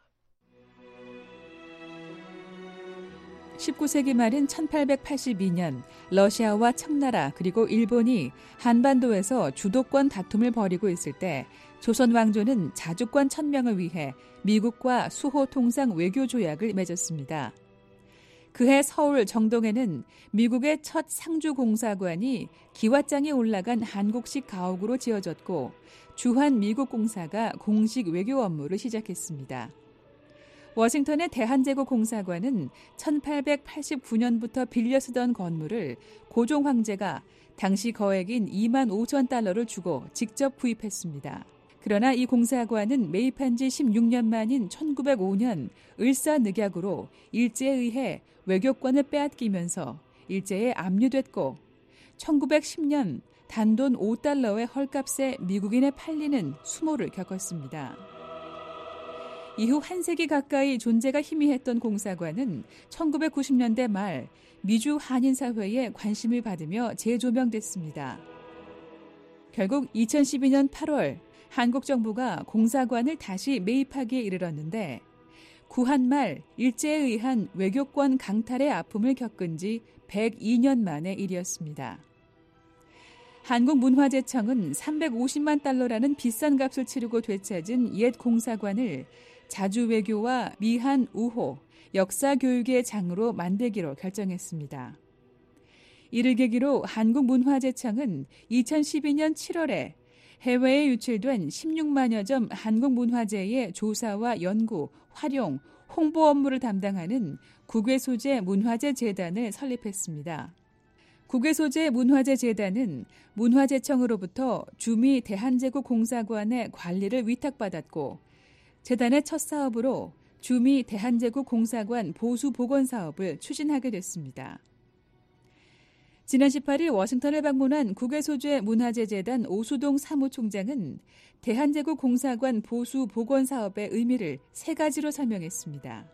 19세기 말인 1882년 러시아와 청나라 그리고 일본이 한반도에서 주도권 다툼을 벌이고 있을 때 조선 왕조는 자주권 천명을 위해 미국과 수호 통상 외교 조약을 맺었습니다. 그해 서울 정동에는 미국의 첫 상주 공사관이 기와장이 올라간 한국식 가옥으로 지어졌고 주한 미국 공사가 공식 외교 업무를 시작했습니다. 워싱턴의 대한제국 공사관은 1889년부터 빌려 쓰던 건물을 고종 황제가 당시 거액인 2만 5천 달러를 주고 직접 구입했습니다. 그러나 이 공사관은 매입한 지 16년 만인 1905년 을사늑약으로 일제에 의해 외교권을 빼앗기면서 일제에 압류됐고 1910년 단돈 5달러의 헐값에 미국인에 팔리는 수모를 겪었습니다. 이후 한 세기 가까이 존재가 희미했던 공사관은 1990년대 말 미주 한인사회에 관심을 받으며 재조명됐습니다. 결국 2012년 8월 한국 정부가 공사관을 다시 매입하기에 이르렀는데 구한 말 일제에 의한 외교권 강탈의 아픔을 겪은 지 102년 만의 일이었습니다. 한국문화재청은 350만 달러라는 비싼 값을 치르고 되찾은 옛 공사관을 자주외교와 미한 우호, 역사교육의 장으로 만들기로 결정했습니다. 이를 계기로 한국문화재청은 2012년 7월에 해외에 유출된 16만여 점 한국문화재의 조사와 연구, 활용, 홍보 업무를 담당하는 국외소재 문화재재단을 설립했습니다. 국외소재 문화재재단은 문화재청으로부터 주미 대한제국 공사관의 관리를 위탁받았고 재단의 첫 사업으로 주미 대한제국 공사관 보수 복원 사업을 추진하게 됐습니다. 지난 18일 워싱턴을 방문한 국외소재 문화재재단 오수동 사무총장은 대한제국 공사관 보수 복원 사업의 의미를 세 가지로 설명했습니다.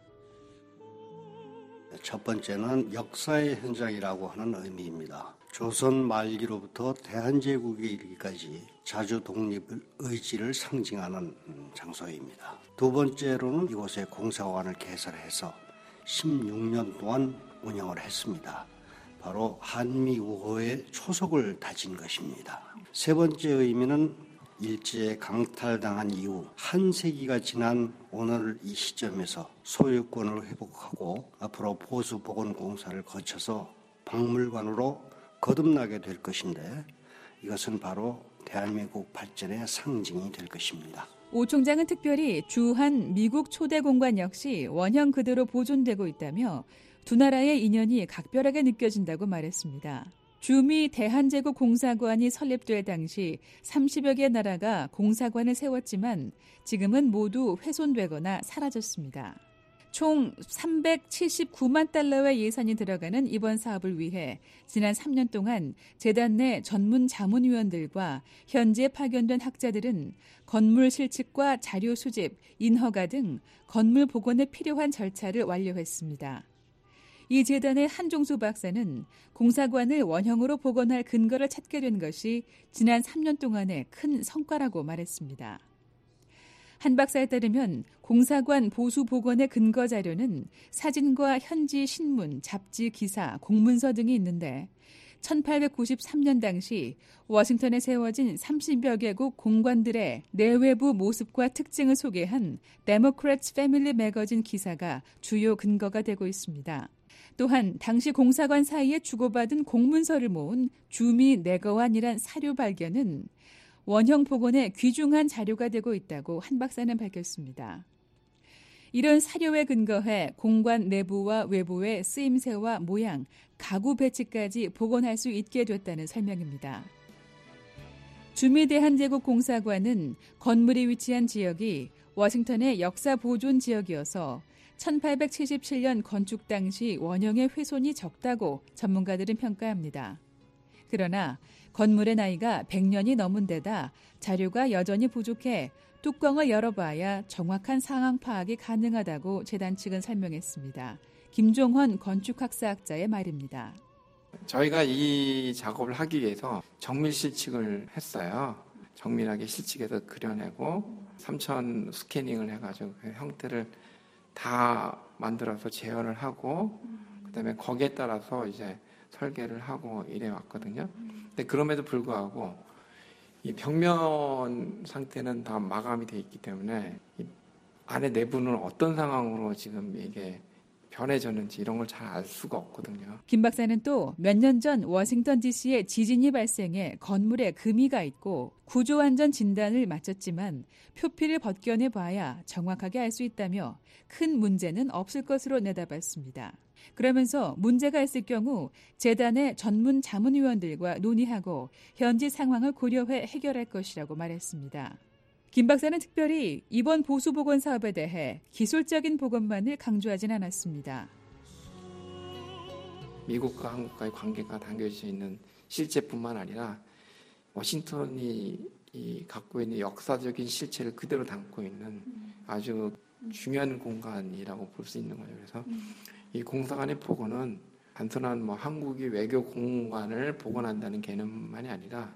첫 번째는 역사의 현장이라고 하는 의미입니다. 조선 말기로부터 대한제국에 이르기까지 자주 독립 의지를 상징하는 장소입니다. 두 번째로는 이곳에 공사관을 개설해서 16년 동안 운영을 했습니다. 바로 한미 우호의 초석을 다진 것입니다. 세 번째 의미는 일제에 강탈당한 이후 한 세기가 지난 오늘 이 시점에서 소유권을 회복하고 앞으로 보수 복원 공사를 거쳐서 박물관으로 거듭나게 될 것인데 이것은 바로 대한민국 발전의 상징이 될 것입니다. 오 총장은 특별히 주한 미국 초대 공관 역시 원형 그대로 보존되고 있다며 두 나라의 인연이 각별하게 느껴진다고 말했습니다. 주미 대한제국 공사관이 설립될 당시 30여 개의 나라가 공사관을 세웠지만 지금은 모두 훼손되거나 사라졌습니다. 총 379만 달러의 예산이 들어가는 이번 사업을 위해 지난 3년 동안 재단 내 전문 자문위원들과 현지에 파견된 학자들은 건물 실측과 자료 수집, 인허가 등 건물 복원에 필요한 절차를 완료했습니다. 이 재단의 한종수 박사는 공사관을 원형으로 복원할 근거를 찾게 된 것이 지난 3년 동안의 큰 성과라고 말했습니다. 한 박사에 따르면 공사관 보수 복원의 근거 자료는 사진과 현지 신문, 잡지 기사, 공문서 등이 있는데 1893년 당시 워싱턴에 세워진 30여 개국 공관들의 내외부 모습과 특징을 소개한 데모크래츠 패밀리 매거진 기사가 주요 근거가 되고 있습니다. 또한 당시 공사관 사이에 주고받은 공문서를 모은 주미 내거환이란 사료 발견은 원형 복원에 귀중한 자료가 되고 있다고 한 박사는 밝혔습니다. 이런 사료에 근거해 공관 내부와 외부의 쓰임새와 모양, 가구 배치까지 복원할 수 있게 됐다는 설명입니다. 주미대한제국공사관은 건물이 위치한 지역이 워싱턴의 역사 보존 지역이어서 1877년 건축 당시 원형의 훼손이 적다고 전문가들은 평가합니다. 그러나 건물의 나이가 100년이 넘은 데다 자료가 여전히 부족해 뚜껑을 열어봐야 정확한 상황 파악이 가능하다고 재단 측은 설명했습니다. 김종헌 건축학사학자의 말입니다. 저희가 이 작업을 하기 위해서 정밀 실측을 했어요. 정밀하게 실측해서 그려내고 3천 스캐닝을 해가지고 그 형태를 다 만들어서 재현을 하고 그다음에 거기에 따라서 이제 설계를 하고 이래 왔거든요. 근데 그럼에도 불구하고 이 벽면 상태는 다 마감이 돼 있기 때문에 이 안에 내부는 어떤 상황으로 지금 이게 변해졌는지 이런 걸 잘 알 수가 없거든요. 김 박사는 또 몇 년 전 워싱턴 DC에 지진이 발생해 건물에 금이가 있고 구조안전 진단을 마쳤지만 표피를 벗겨내봐야 정확하게 알 수 있다며 큰 문제는 없을 것으로 내다봤습니다. 그러면서 문제가 있을 경우 재단의 전문 자문위원들과 논의하고 현지 상황을 고려해 해결할 것이라고 말했습니다. 김 박사는 특별히 이번 보수복원 사업에 대해 기술적인 복원만을 강조하진 않았습니다. 미국과 한국과의 관계가 담겨져 있는 실체뿐만 아니라 워싱턴이 갖고 있는 역사적인 실체를 그대로 담고 있는 아주 중요한 공간이라고 볼 수 있는 거예요. 그래서 이 공사관의 복원은 단순한 한국이 외교 공간을 복원한다는 개념만이 아니라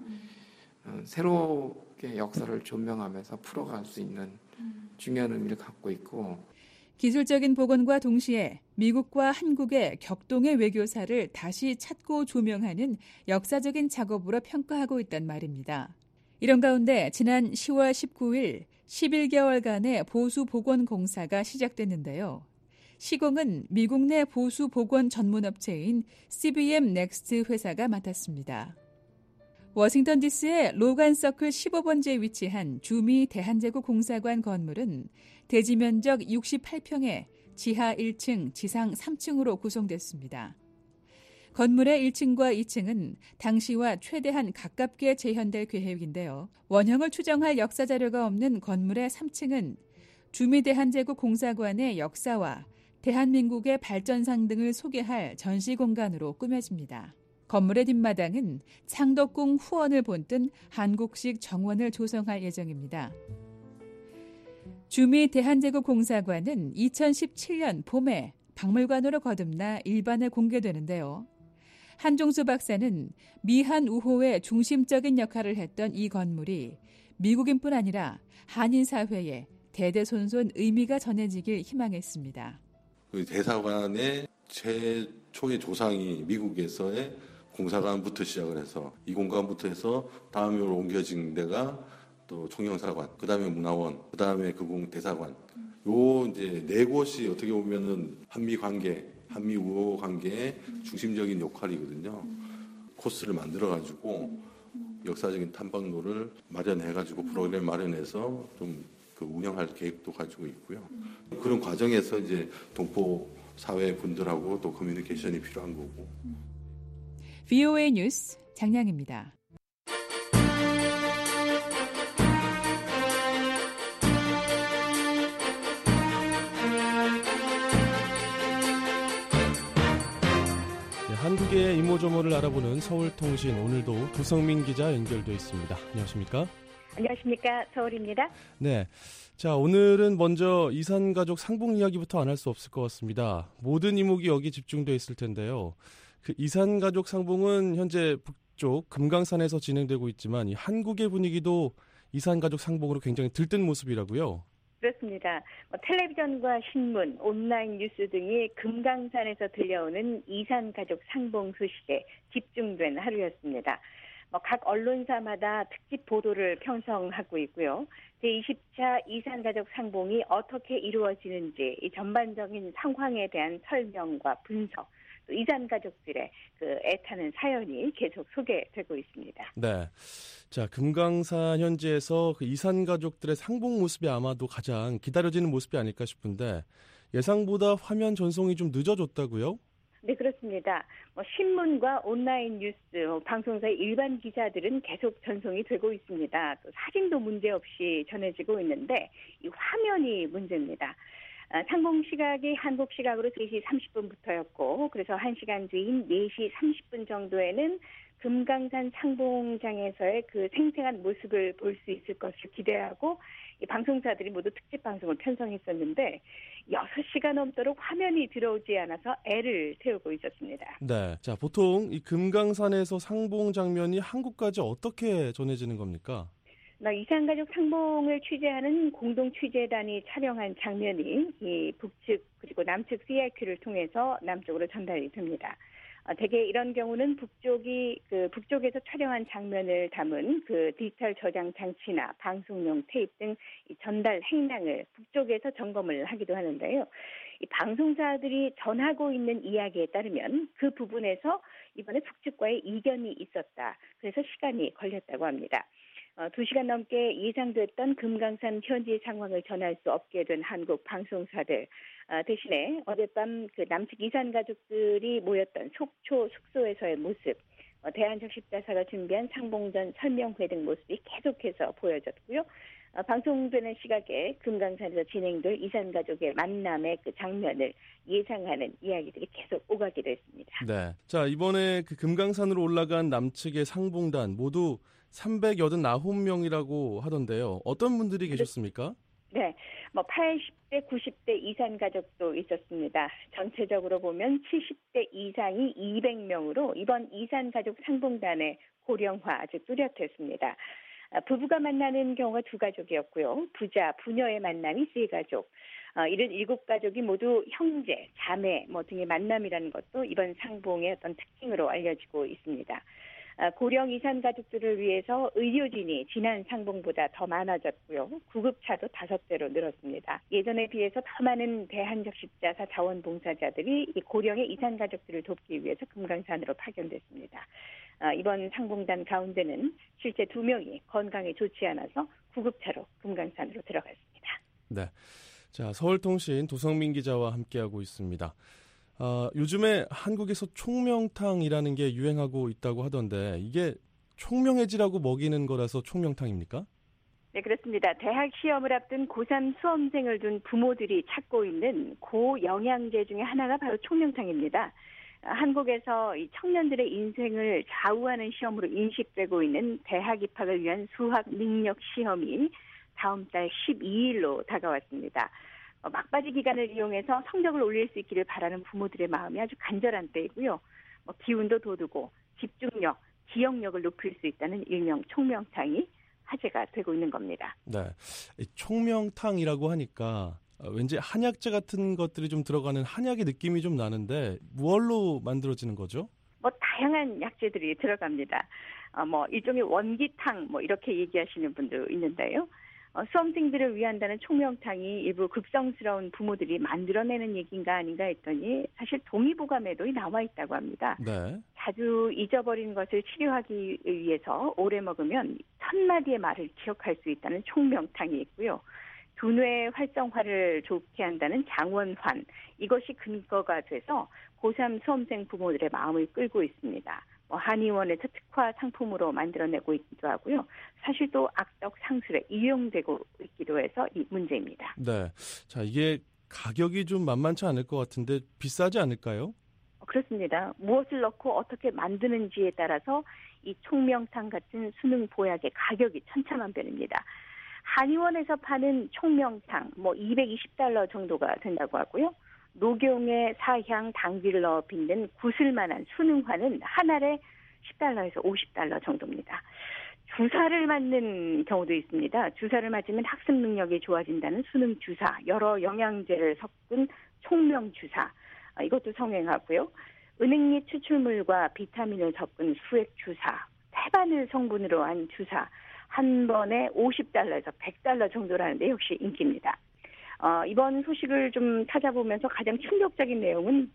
새롭게 역사를 조명하면서 풀어갈 수 있는 중요한 의미를 갖고 있고 기술적인 복원과 동시에 미국과 한국의 격동의 외교사를 다시 찾고 조명하는 역사적인 작업으로 평가하고 있단 말입니다. 이런 가운데 지난 10월 19일 11개월간의 보수 복원 공사가 시작됐는데요. 시공은 미국 내 보수 복원 전문업체인 CBM 넥스트 회사가 맡았습니다. 워싱턴 DC의 로간 서클 15번지에 위치한 주미 대한제국 공사관 건물은 대지 면적 68평에 지하 1층, 지상 3층으로 구성됐습니다. 건물의 1층과 2층은 당시와 최대한 가깝게 재현될 계획인데요. 원형을 추정할 역사 자료가 없는 건물의 3층은 주미 대한제국 공사관의 역사와 대한민국의 발전상 등을 소개할 전시 공간으로 꾸며집니다. 건물의 뒷마당은 창덕궁 후원을 본뜬 한국식 정원을 조성할 예정입니다. 주미 대한제국 공사관은 2017년 봄에 박물관으로 거듭나 일반에 공개되는데요. 한종수 박사는 미한 우호의 중심적인 역할을 했던 이 건물이 미국인뿐 아니라 한인 사회에 대대손손 의미가 전해지길 희망했습니다. 그 대사관의 최초의 조상이 미국에서의 공사관부터 시작을 해서 이 공간부터 해서 다음으로 옮겨진 데가 또 총영사관, 그 다음에 문화원, 그 다음에 그 대사관. 요 이제 네 곳이 어떻게 보면은 한미 관계, 한미 우호 관계의 중심적인 역할이거든요. 코스를 만들어가지고 역사적인 탐방로를 마련해가지고 프로그램 마련해서 좀 그 운영할 계획도 가지고 있고요. 그런 과정에서 이제 동포 사회 분들하고 또 커뮤니케이션이 필요한 거고. VOA 뉴스 장량입니다. 한국의 이모저모를 알아보는 서울통신, 오늘도 두성민 기자 연결돼 있습니다. 안녕하십니까? 안녕하십니까? 서울입니다. 네. 자, 오늘은 먼저 이산가족 상봉 이야기부터 안 할 수 없을 것 같습니다. 모든 이목이 여기 집중돼 있을 텐데요. 그 이산가족 상봉은 현재 북쪽 금강산에서 진행되고 있지만 이 한국의 분위기도 이산가족 상봉으로 굉장히 들뜬 모습이라고요. 그렇습니다. 텔레비전과 신문, 온라인 뉴스 등이 금강산에서 들려오는 이산가족 상봉 소식에 집중된 하루였습니다. 각 언론사마다 특집 보도를 편성하고 있고요. 제20차 이산가족 상봉이 어떻게 이루어지는지 이 전반적인 상황에 대한 설명과 분석, 또 이산가족들의 그 애타는 사연이 계속 소개되고 있습니다. 네. 자, 금강산 현지에서 그 이산가족들의 상봉 모습이 아마도 가장 기다려지는 모습이 아닐까 싶은데 예상보다 화면 전송이 좀 늦어졌다고요? 네, 그렇습니다. 신문과 온라인 뉴스, 방송사의 일반 기자들은 계속 전송이 되고 있습니다. 또 사진도 문제없이 전해지고 있는데 이 화면이 문제입니다. 상봉 시각이 한국 시각으로 3시 30분부터였고 그래서 1시간 뒤인 4시 30분 정도에는 금강산 상봉장에서의 그 생생한 모습을 볼 수 있을 것을 기대하고 이 방송사들이 모두 특집 방송을 편성했었는데 6시간 넘도록 화면이 들어오지 않아서 애를 태우고 있었습니다. 네. 자, 보통 이 금강산에서 상봉 장면이 한국까지 어떻게 전해지는 겁니까? 이산가족 상봉을 취재하는 공동취재단이 촬영한 장면이 이 북측 그리고 남측 CIQ를 통해서 남쪽으로 전달이 됩니다. 대개 이런 경우는 북쪽에서 촬영한 장면을 담은 그 디지털 저장 장치나 방송용 테이프 등 이 전달 행랑을 북쪽에서 점검을 하기도 하는데요. 이 방송사들이 전하고 있는 이야기에 따르면 그 부분에서 이번에 북측과의 이견이 있었다. 그래서 시간이 걸렸다고 합니다. 2시간 넘게 예상됐던 금강산 현지 상황을 전할 수 없게 된 한국 방송사들 대신에 어젯밤 그 남측 이산 가족들이 모였던 속초 숙소에서의 모습, 대한적십자사가 준비한 상봉전 설명회 등 모습이 계속해서 보여졌고요. 방송되는 시각에 금강산에서 진행될 이산 가족의 만남의 그 장면을 예상하는 이야기들이 계속 오가기도 했습니다. 네. 자, 이번에 그 금강산으로 올라간 남측의 상봉단 모두 389명이라고 하던데요. 어떤 분들이 계셨습니까? 네, 80대, 90대 이산 가족도 있었습니다. 전체적으로 보면 70대 이상이 200명으로 이번 이산 가족 상봉단의 고령화 아주 뚜렷했습니다. 부부가 만나는 경우가 2가족이었고요. 부자, 부녀의 만남이 3가족. 이런 7가족이 모두 형제, 자매 등의 만남이라는 것도 이번 상봉의 어떤 특징으로 알려지고 있습니다. 고령 이산 가족들을 위해서 의료진이 지난 상봉보다 더 많아졌고요. 구급차도 5대로 늘었습니다. 예전에 비해서 더 많은 대한적십자사 자원봉사자들이 이 고령의 이산 가족들을 돕기 위해서 금강산으로 파견됐습니다. 이번 상봉단 가운데는 실제 2명이 건강에 좋지 않아서 구급차로 금강산으로 들어갔습니다. 네, 자, 서울통신 도성민 기자와 함께하고 있습니다. 요즘에 한국에서 총명탕이라는 게 유행하고 있다고 하던데 이게 총명해지라고 먹이는 거라서 총명탕입니까? 네, 그렇습니다. 대학 시험을 앞둔 고3 수험생을 둔 부모들이 찾고 있는 고영양제 중에 하나가 바로 총명탕입니다. 한국에서 이 청년들의 인생을 좌우하는 시험으로 인식되고 있는 대학 입학을 위한 수학 능력 시험이 다음 달 12일로 다가왔습니다. 막바지 기간을 이용해서 성적을 올릴 수 있기를 바라는 부모들의 마음이 아주 간절한 때이고요. 기운도 돋우고 집중력, 기억력을 높일 수 있다는 일명 총명탕이 화제가 되고 있는 겁니다. 네, 총명탕이라고 하니까 왠지 한약재 같은 것들이 좀 들어가는 한약의 느낌이 좀 나는데 무얼로 만들어지는 거죠? 다양한 약재들이 들어갑니다. 일종의 원기탕 이렇게 얘기하시는 분도 있는데요. 수험생들을 위한다는 총명탕이 일부 극성스러운 부모들이 만들어내는 얘기인가 아닌가 했더니 사실 동의보감에도 나와 있다고 합니다. 네. 자주 잊어버린 것을 치료하기 위해서 오래 먹으면 1000마디의 말을 기억할 수 있다는 총명탕이 있고요. 두뇌 활성화를 좋게 한다는 장원환, 이것이 근거가 돼서 고3 수험생 부모들의 마음을 끌고 있습니다. 한의원에서 특화 상품으로 만들어내고 있기도 하고요. 사실 또 악덕 상술에 이용되고 있기도 해서 이 문제입니다. 네, 자, 이게 가격이 좀 만만치 않을 것 같은데 비싸지 않을까요? 그렇습니다. 무엇을 넣고 어떻게 만드는지에 따라서 이 총명탕 같은 수능 보약의 가격이 천차만별입니다. 한의원에서 파는 총명탕 $220 정도가 된다고 하고요. 녹용에 사향, 당귀를 넣어 빚는 구슬만한 수능화는 한 알에 $10에서 $50 정도입니다. 주사를 맞는 경우도 있습니다. 주사를 맞으면 학습 능력이 좋아진다는 수능 주사, 여러 영양제를 섞은 총명 주사, 이것도 성행하고요. 은행잎 추출물과 비타민을 섞은 수액 주사, 태반을 성분으로 한 주사, 한 번에 $50에서 $100 정도라는데 역시 인기입니다. 이번 소식을 좀 찾아보면서 가장 충격적인 내용은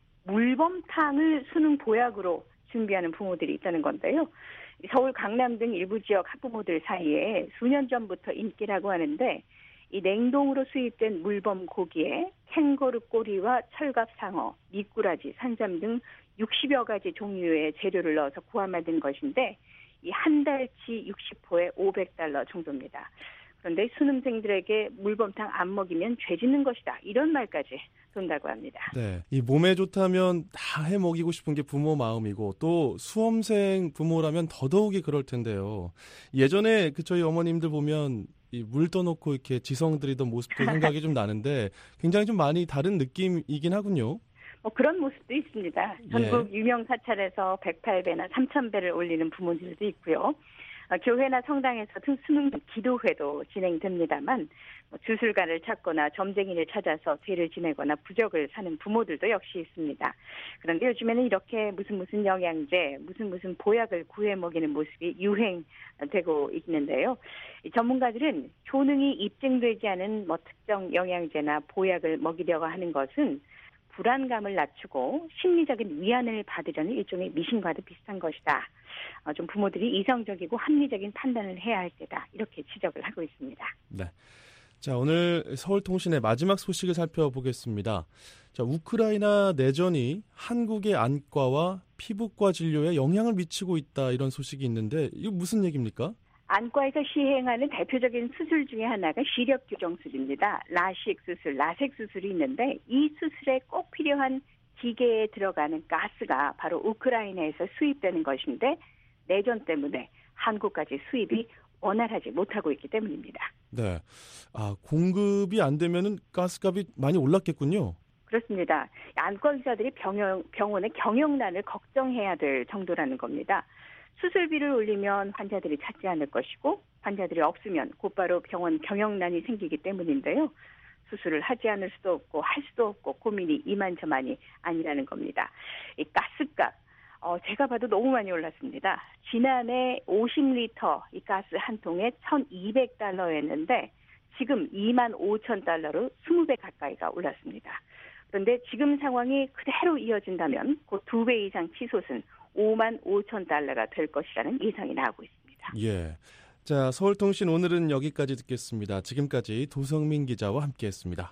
물범탕을 수능 보약으로 준비하는 부모들이 있다는 건데요. 서울, 강남 등 일부 지역 학부모들 사이에 수년 전부터 인기라고 하는데 이 냉동으로 수입된 물범 고기에 캥거루 꼬리와 철갑상어, 미꾸라지, 산삼 등 60여 가지 종류의 재료를 넣어서 구워 만든 것인데 이 한 달치 60호에 $500 정도입니다. 그런데 수능생들에게 물범탕 안 먹이면 죄 짓는 것이다. 이런 말까지 돈다고 합니다. 네, 이 몸에 좋다면 다 해 먹이고 싶은 게 부모 마음이고 또 수험생 부모라면 더더욱이 그럴 텐데요. 예전에 저희 어머님들 보면 이 물 떠놓고 이렇게 지성 들이던 모습도 생각이 좀 나는데 굉장히 좀 많이 다른 느낌이긴 하군요. 그런 모습도 있습니다. 전국 유명 사찰에서 108배나 3000배를 올리는 부모들도 있고요. 교회나 성당에서 수능 기도회도 진행됩니다만 주술가를 찾거나 점쟁이를 찾아서 죄를 지내거나 부적을 사는 부모들도 역시 있습니다. 그런데 요즘에는 이렇게 무슨 영양제, 무슨 보약을 구해 먹이는 모습이 유행되고 있는데요. 전문가들은 효능이 입증되지 않은 특정 영양제나 보약을 먹이려고 하는 것은 불안감을 낮추고 심리적인 위안을 받으려는 일종의 미신과도 비슷한 것이다. 좀 부모들이 이성적이고 합리적인 판단을 해야 할 때다. 이렇게 지적을 하고 있습니다. 네. 자, 오늘 서울통신의 마지막 소식을 살펴보겠습니다. 자, 우크라이나 내전이 한국의 안과와 피부과 진료에 영향을 미치고 있다. 이런 소식이 있는데 이거 무슨 얘기입니까? 안과에서 시행하는 대표적인 수술 중에 하나가 시력 교정 수술입니다. 라식 수술, 라섹 수술이 있는데 이 수술에 꼭 필요한 기계에 들어가는 가스가 바로 우크라이나에서 수입되는 것인데 내전 때문에 한국까지 수입이 원활하지 못하고 있기 때문입니다. 네. 공급이 안 되면은 가스값이 많이 올랐겠군요. 그렇습니다. 안과 의사들이 병원의 경영난을 걱정해야 될 정도라는 겁니다. 수술비를 올리면 환자들이 찾지 않을 것이고 환자들이 없으면 곧바로 병원 경영난이 생기기 때문인데요. 수술을 하지 않을 수도 없고 할 수도 없고 고민이 이만저만이 아니라는 겁니다. 이 가스값 제가 봐도 너무 많이 올랐습니다. 지난해 50리터 이 가스 한 통에 $1,200였는데 지금 $25,000로 20배 가까이가 올랐습니다. 그런데 지금 상황이 그대로 이어진다면 곧 2배 이상 치솟은 $55,000가 될 것이라는 예상이 나오고 있습니다. 예. 자, 서울통신 오늘은 여기까지 듣겠습니다. 지금까지 도성민 기자와 함께했습니다.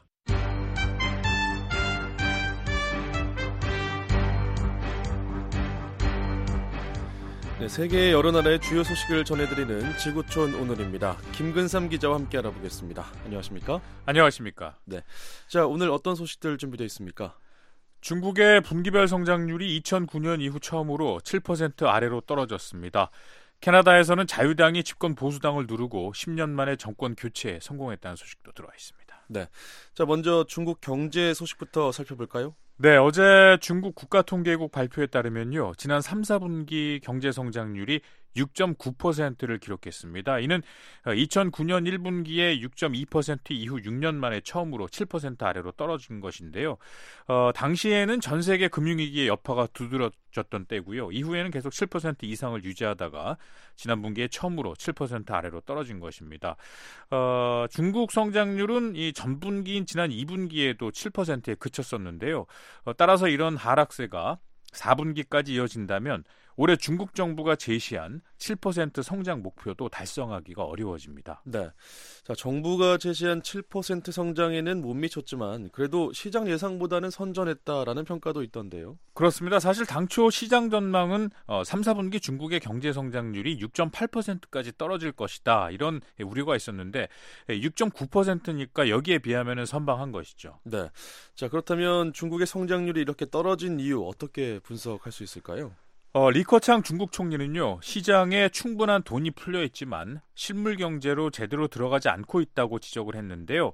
네, 세계의 여러 나라의 주요 소식을 전해드리는 지구촌 오늘입니다. 김근삼 기자와 함께 알아보겠습니다. 안녕하십니까? 안녕하십니까? 네. 자, 오늘 어떤 소식들 준비되어 있습니까? 중국의 분기별 성장률이 2009년 이후 처음으로 7% 아래로 떨어졌습니다. 캐나다에서는 자유당이 집권 보수당을 누르고 10년 만에 정권 교체에 성공했다는 소식도 들어와 있습니다. 네. 자, 먼저 중국 경제 소식부터 살펴볼까요? 네, 어제 중국 국가통계국 발표에 따르면요. 지난 3, 4분기 경제 성장률이 6.9%를 기록했습니다. 이는 2009년 1분기에 6.2% 이후 6년 만에 처음으로 7% 아래로 떨어진 것인데요. 당시에는 전 세계 금융위기의 여파가 두드러졌던 때고요. 이후에는 계속 7% 이상을 유지하다가 지난 분기에 처음으로 7% 아래로 떨어진 것입니다. 중국 성장률은 이 전분기인 지난 2분기에도 7%에 그쳤었는데요. 따라서 이런 하락세가 4분기까지 이어진다면 올해 중국 정부가 제시한 7% 성장 목표도 달성하기가 어려워집니다. 네. 자, 정부가 제시한 7% 성장에는 못 미쳤지만 그래도 시장 예상보다는 선전했다라는 평가도 있던데요. 그렇습니다. 사실 당초 시장 전망은 3, 4분기 중국의 경제 성장률이 6.8%까지 떨어질 것이다. 이런 우려가 있었는데 6.9%니까 여기에 비하면 선방한 것이죠. 네. 자, 그렇다면 중국의 성장률이 이렇게 떨어진 이유 어떻게 분석할 수 있을까요? 리커창 중국 총리는요, 시장에 충분한 돈이 풀려 있지만 실물 경제로 제대로 들어가지 않고 있다고 지적을 했는데요.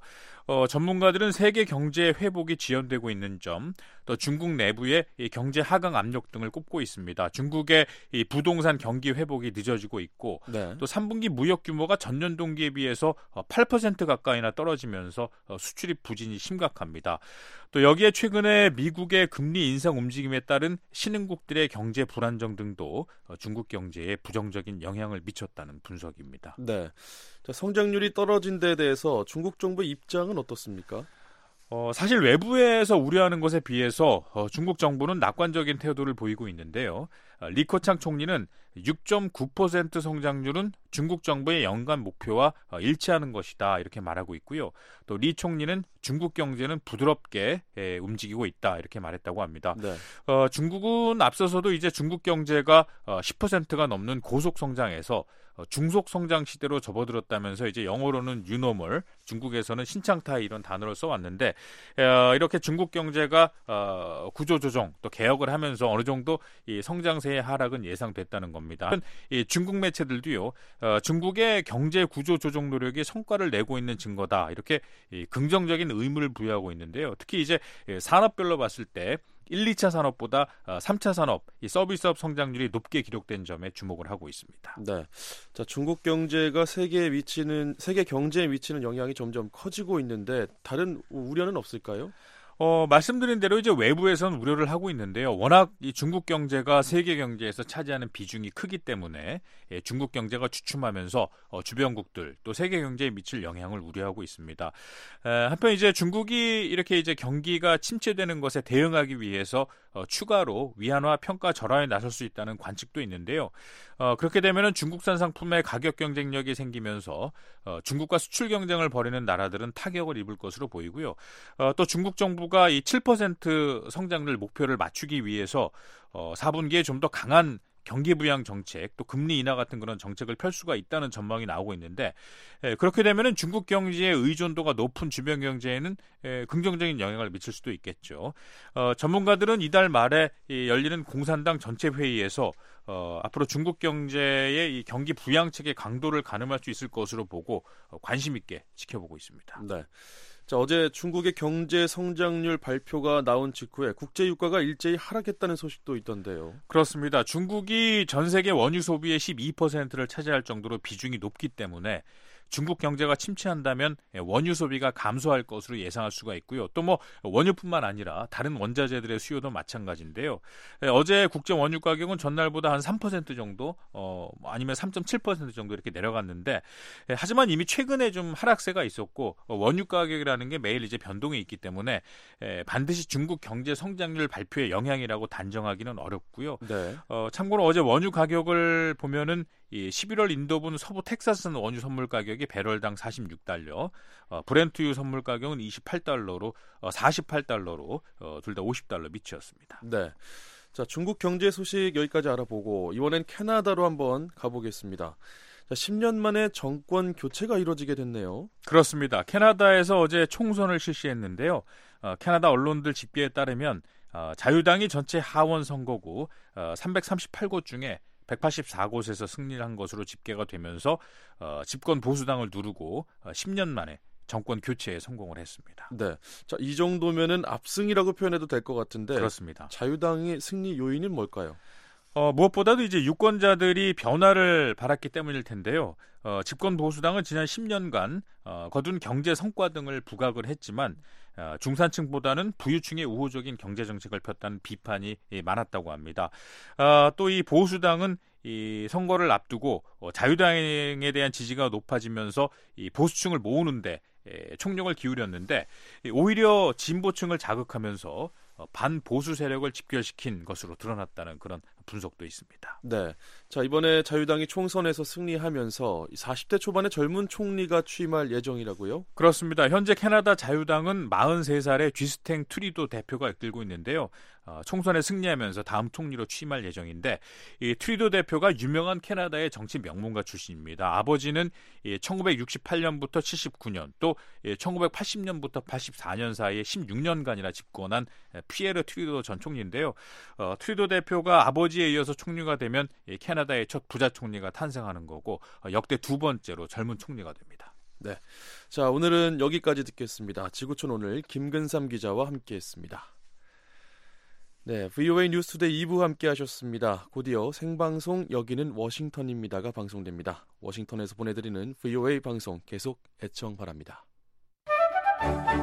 전문가들은 세계 경제 회복이 지연되고 있는 점, 또 중국 내부의 이 경제 하강 압력 등을 꼽고 있습니다. 중국의 이 부동산 경기 회복이 늦어지고 있고, 네. 또 3분기 무역 규모가 전년 동기에 비해서 8% 가까이나 떨어지면서 수출입 부진이 심각합니다. 또 여기에 최근에 미국의 금리 인상 움직임에 따른 신흥국들의 경제 불안정 등도 중국 경제에 부정적인 영향을 미쳤다는 분석입니다. 네. 자, 성장률이 떨어진 데에 대해서 중국 정부의 입장은 어떻습니까? 사실 외부에서 우려하는 것에 비해서 중국 정부는 낙관적인 태도를 보이고 있는데요. 리커창 총리는 6.9% 성장률은 중국 정부의 연간 목표와 일치하는 것이다 이렇게 말하고 있고요. 또 리 총리는 중국 경제는 부드럽게 움직이고 있다 이렇게 말했다고 합니다. 네. 중국은 앞서서도 이제 중국 경제가 10%가 넘는 고속 성장에서 중속 성장 시대로 접어들었다면서 이제 영어로는 뉴노멀, 중국에서는 신창타이 이런 단어를 써왔는데 이렇게 중국 경제가 구조조정 또 개혁을 하면서 어느 정도 이 성장세의 하락은 예상됐다는 겁니다. 이 중국 매체들도요, 중국의 경제 구조조정 노력이 성과를 내고 있는 증거다 이렇게 긍정적인 의미를 부여하고 있는데요. 특히 이제 산업별로 봤을 때 1, 2차 산업보다 3차 산업, 이 서비스업 성장률이 높게 기록된 점에 주목을 하고 있습니다. 네. 자, 중국 경제가 세계 경제에 미치는 영향이 점점 커지고 있는데 다른 우려는 없을까요? 말씀드린 대로 이제 외부에서는 우려를 하고 있는데요. 워낙 이 중국 경제가 세계 경제에서 차지하는 비중이 크기 때문에 중국 경제가 주춤하면서 주변국들 또 세계 경제에 미칠 영향을 우려하고 있습니다. 한편 이제 중국이 이렇게 이제 경기가 침체되는 것에 대응하기 위해서 추가로 위안화 평가 절하에 나설 수 있다는 관측도 있는데요. 그렇게 되면은 중국산 상품의 가격 경쟁력이 생기면서 중국과 수출 경쟁을 벌이는 나라들은 타격을 입을 것으로 보이고요. 또 중국 정부가 이 7% 성장률 목표를 맞추기 위해서 4분기에 좀 더 강한 경기 부양 정책, 또 금리 인하 같은 그런 정책을 펼 수가 있다는 전망이 나오고 있는데 그렇게 되면은 중국 경제의 의존도가 높은 주변 경제에는 긍정적인 영향을 미칠 수도 있겠죠. 전문가들은 이달 말에 열리는 공산당 전체 회의에서 앞으로 중국 경제의 이 경기 부양책의 강도를 가늠할 수 있을 것으로 보고 관심 있게 지켜보고 있습니다. 네. 자, 어제 중국의 경제 성장률 발표가 나온 직후에 국제 유가가 일제히 하락했다는 소식도 있던데요. 그렇습니다. 중국이 전 세계 원유 소비의 12%를 차지할 정도로 비중이 높기 때문에 중국 경제가 침체한다면 원유 소비가 감소할 것으로 예상할 수가 있고요. 또 뭐 원유뿐만 아니라 다른 원자재들의 수요도 마찬가지인데요. 어제 국제 원유 가격은 전날보다 한 3% 정도 아니면 3.7% 정도 이렇게 내려갔는데 하지만 이미 최근에 좀 하락세가 있었고 원유 가격이라는 게 매일 이제 변동이 있기 때문에 반드시 중국 경제 성장률 발표의 영향이라고 단정하기는 어렵고요. 네. 참고로 어제 원유 가격을 보면은 이 11월 인도분 서부 텍사스는 원유 선물 가격이 배럴당 46달러, 브렌트유 선물 가격은 28달러로 48달러로 둘 다 50달러 밑이었습니다. 네. 자, 중국 경제 소식 여기까지 알아보고 이번엔 캐나다로 한번 가보겠습니다. 자, 10년 만에 정권 교체가 이루어지게 됐네요. 그렇습니다. 캐나다에서 어제 총선을 실시했는데요. 캐나다 언론들 집계에 따르면 자유당이 전체 하원 선거구 338곳 중에 184곳에서 승리를 한 것으로 집계가 되면서 집권 보수당을 누르고 10년 만에 정권 교체에 성공을 했습니다. 네, 자, 이 정도면은 압승이라고 표현해도 될 것 같은데. 그렇습니다. 자유당의 승리 요인은 뭘까요? 무엇보다도 이제 유권자들이 변화를 바랐기 때문일 텐데요. 집권 보수당은 지난 10년간 거둔 경제 성과 등을 부각을 했지만 중산층보다는 부유층의 우호적인 경제 정책을 폈다는 비판이 많았다고 합니다. 또 이 보수당은 이 선거를 앞두고 자유당에 대한 지지가 높아지면서 이 보수층을 모으는데 총력을 기울였는데 오히려 진보층을 자극하면서 반보수 세력을 집결시킨 것으로 드러났다는 그런 분석도 있습니다. 네, 자, 이번에 자유당이 총선에서 승리하면서 40대 초반의 젊은 총리가 취임할 예정이라고요? 그렇습니다. 현재 캐나다 자유당은 43살의 쥐스탱 트리도 대표가 이끌고 있는데요. 총선에 승리하면서 다음 총리로 취임할 예정인데 이 트리도 대표가 유명한 캐나다의 정치 명문가 출신입니다. 아버지는 1968년부터 79년 또 1980년부터 84년 사이에 16년간이나 집권한 피에르 트리도 전 총리인데요. 트리도 대표가 아버지에 이어서 총리가 되면 캐나다의 첫 부자 총리가 탄생하는 거고 역대 두 번째로 젊은 총리가 됩니다. 네, 자 오늘은 여기까지 듣겠습니다. 지구촌 오늘 김근삼 기자와 함께했습니다. 네, VOA 뉴스투데이 2부 함께하셨습니다. 곧이어 생방송 여기는 워싱턴입니다가 방송됩니다. 워싱턴에서 보내드리는 VOA 방송 계속 애청 바랍니다.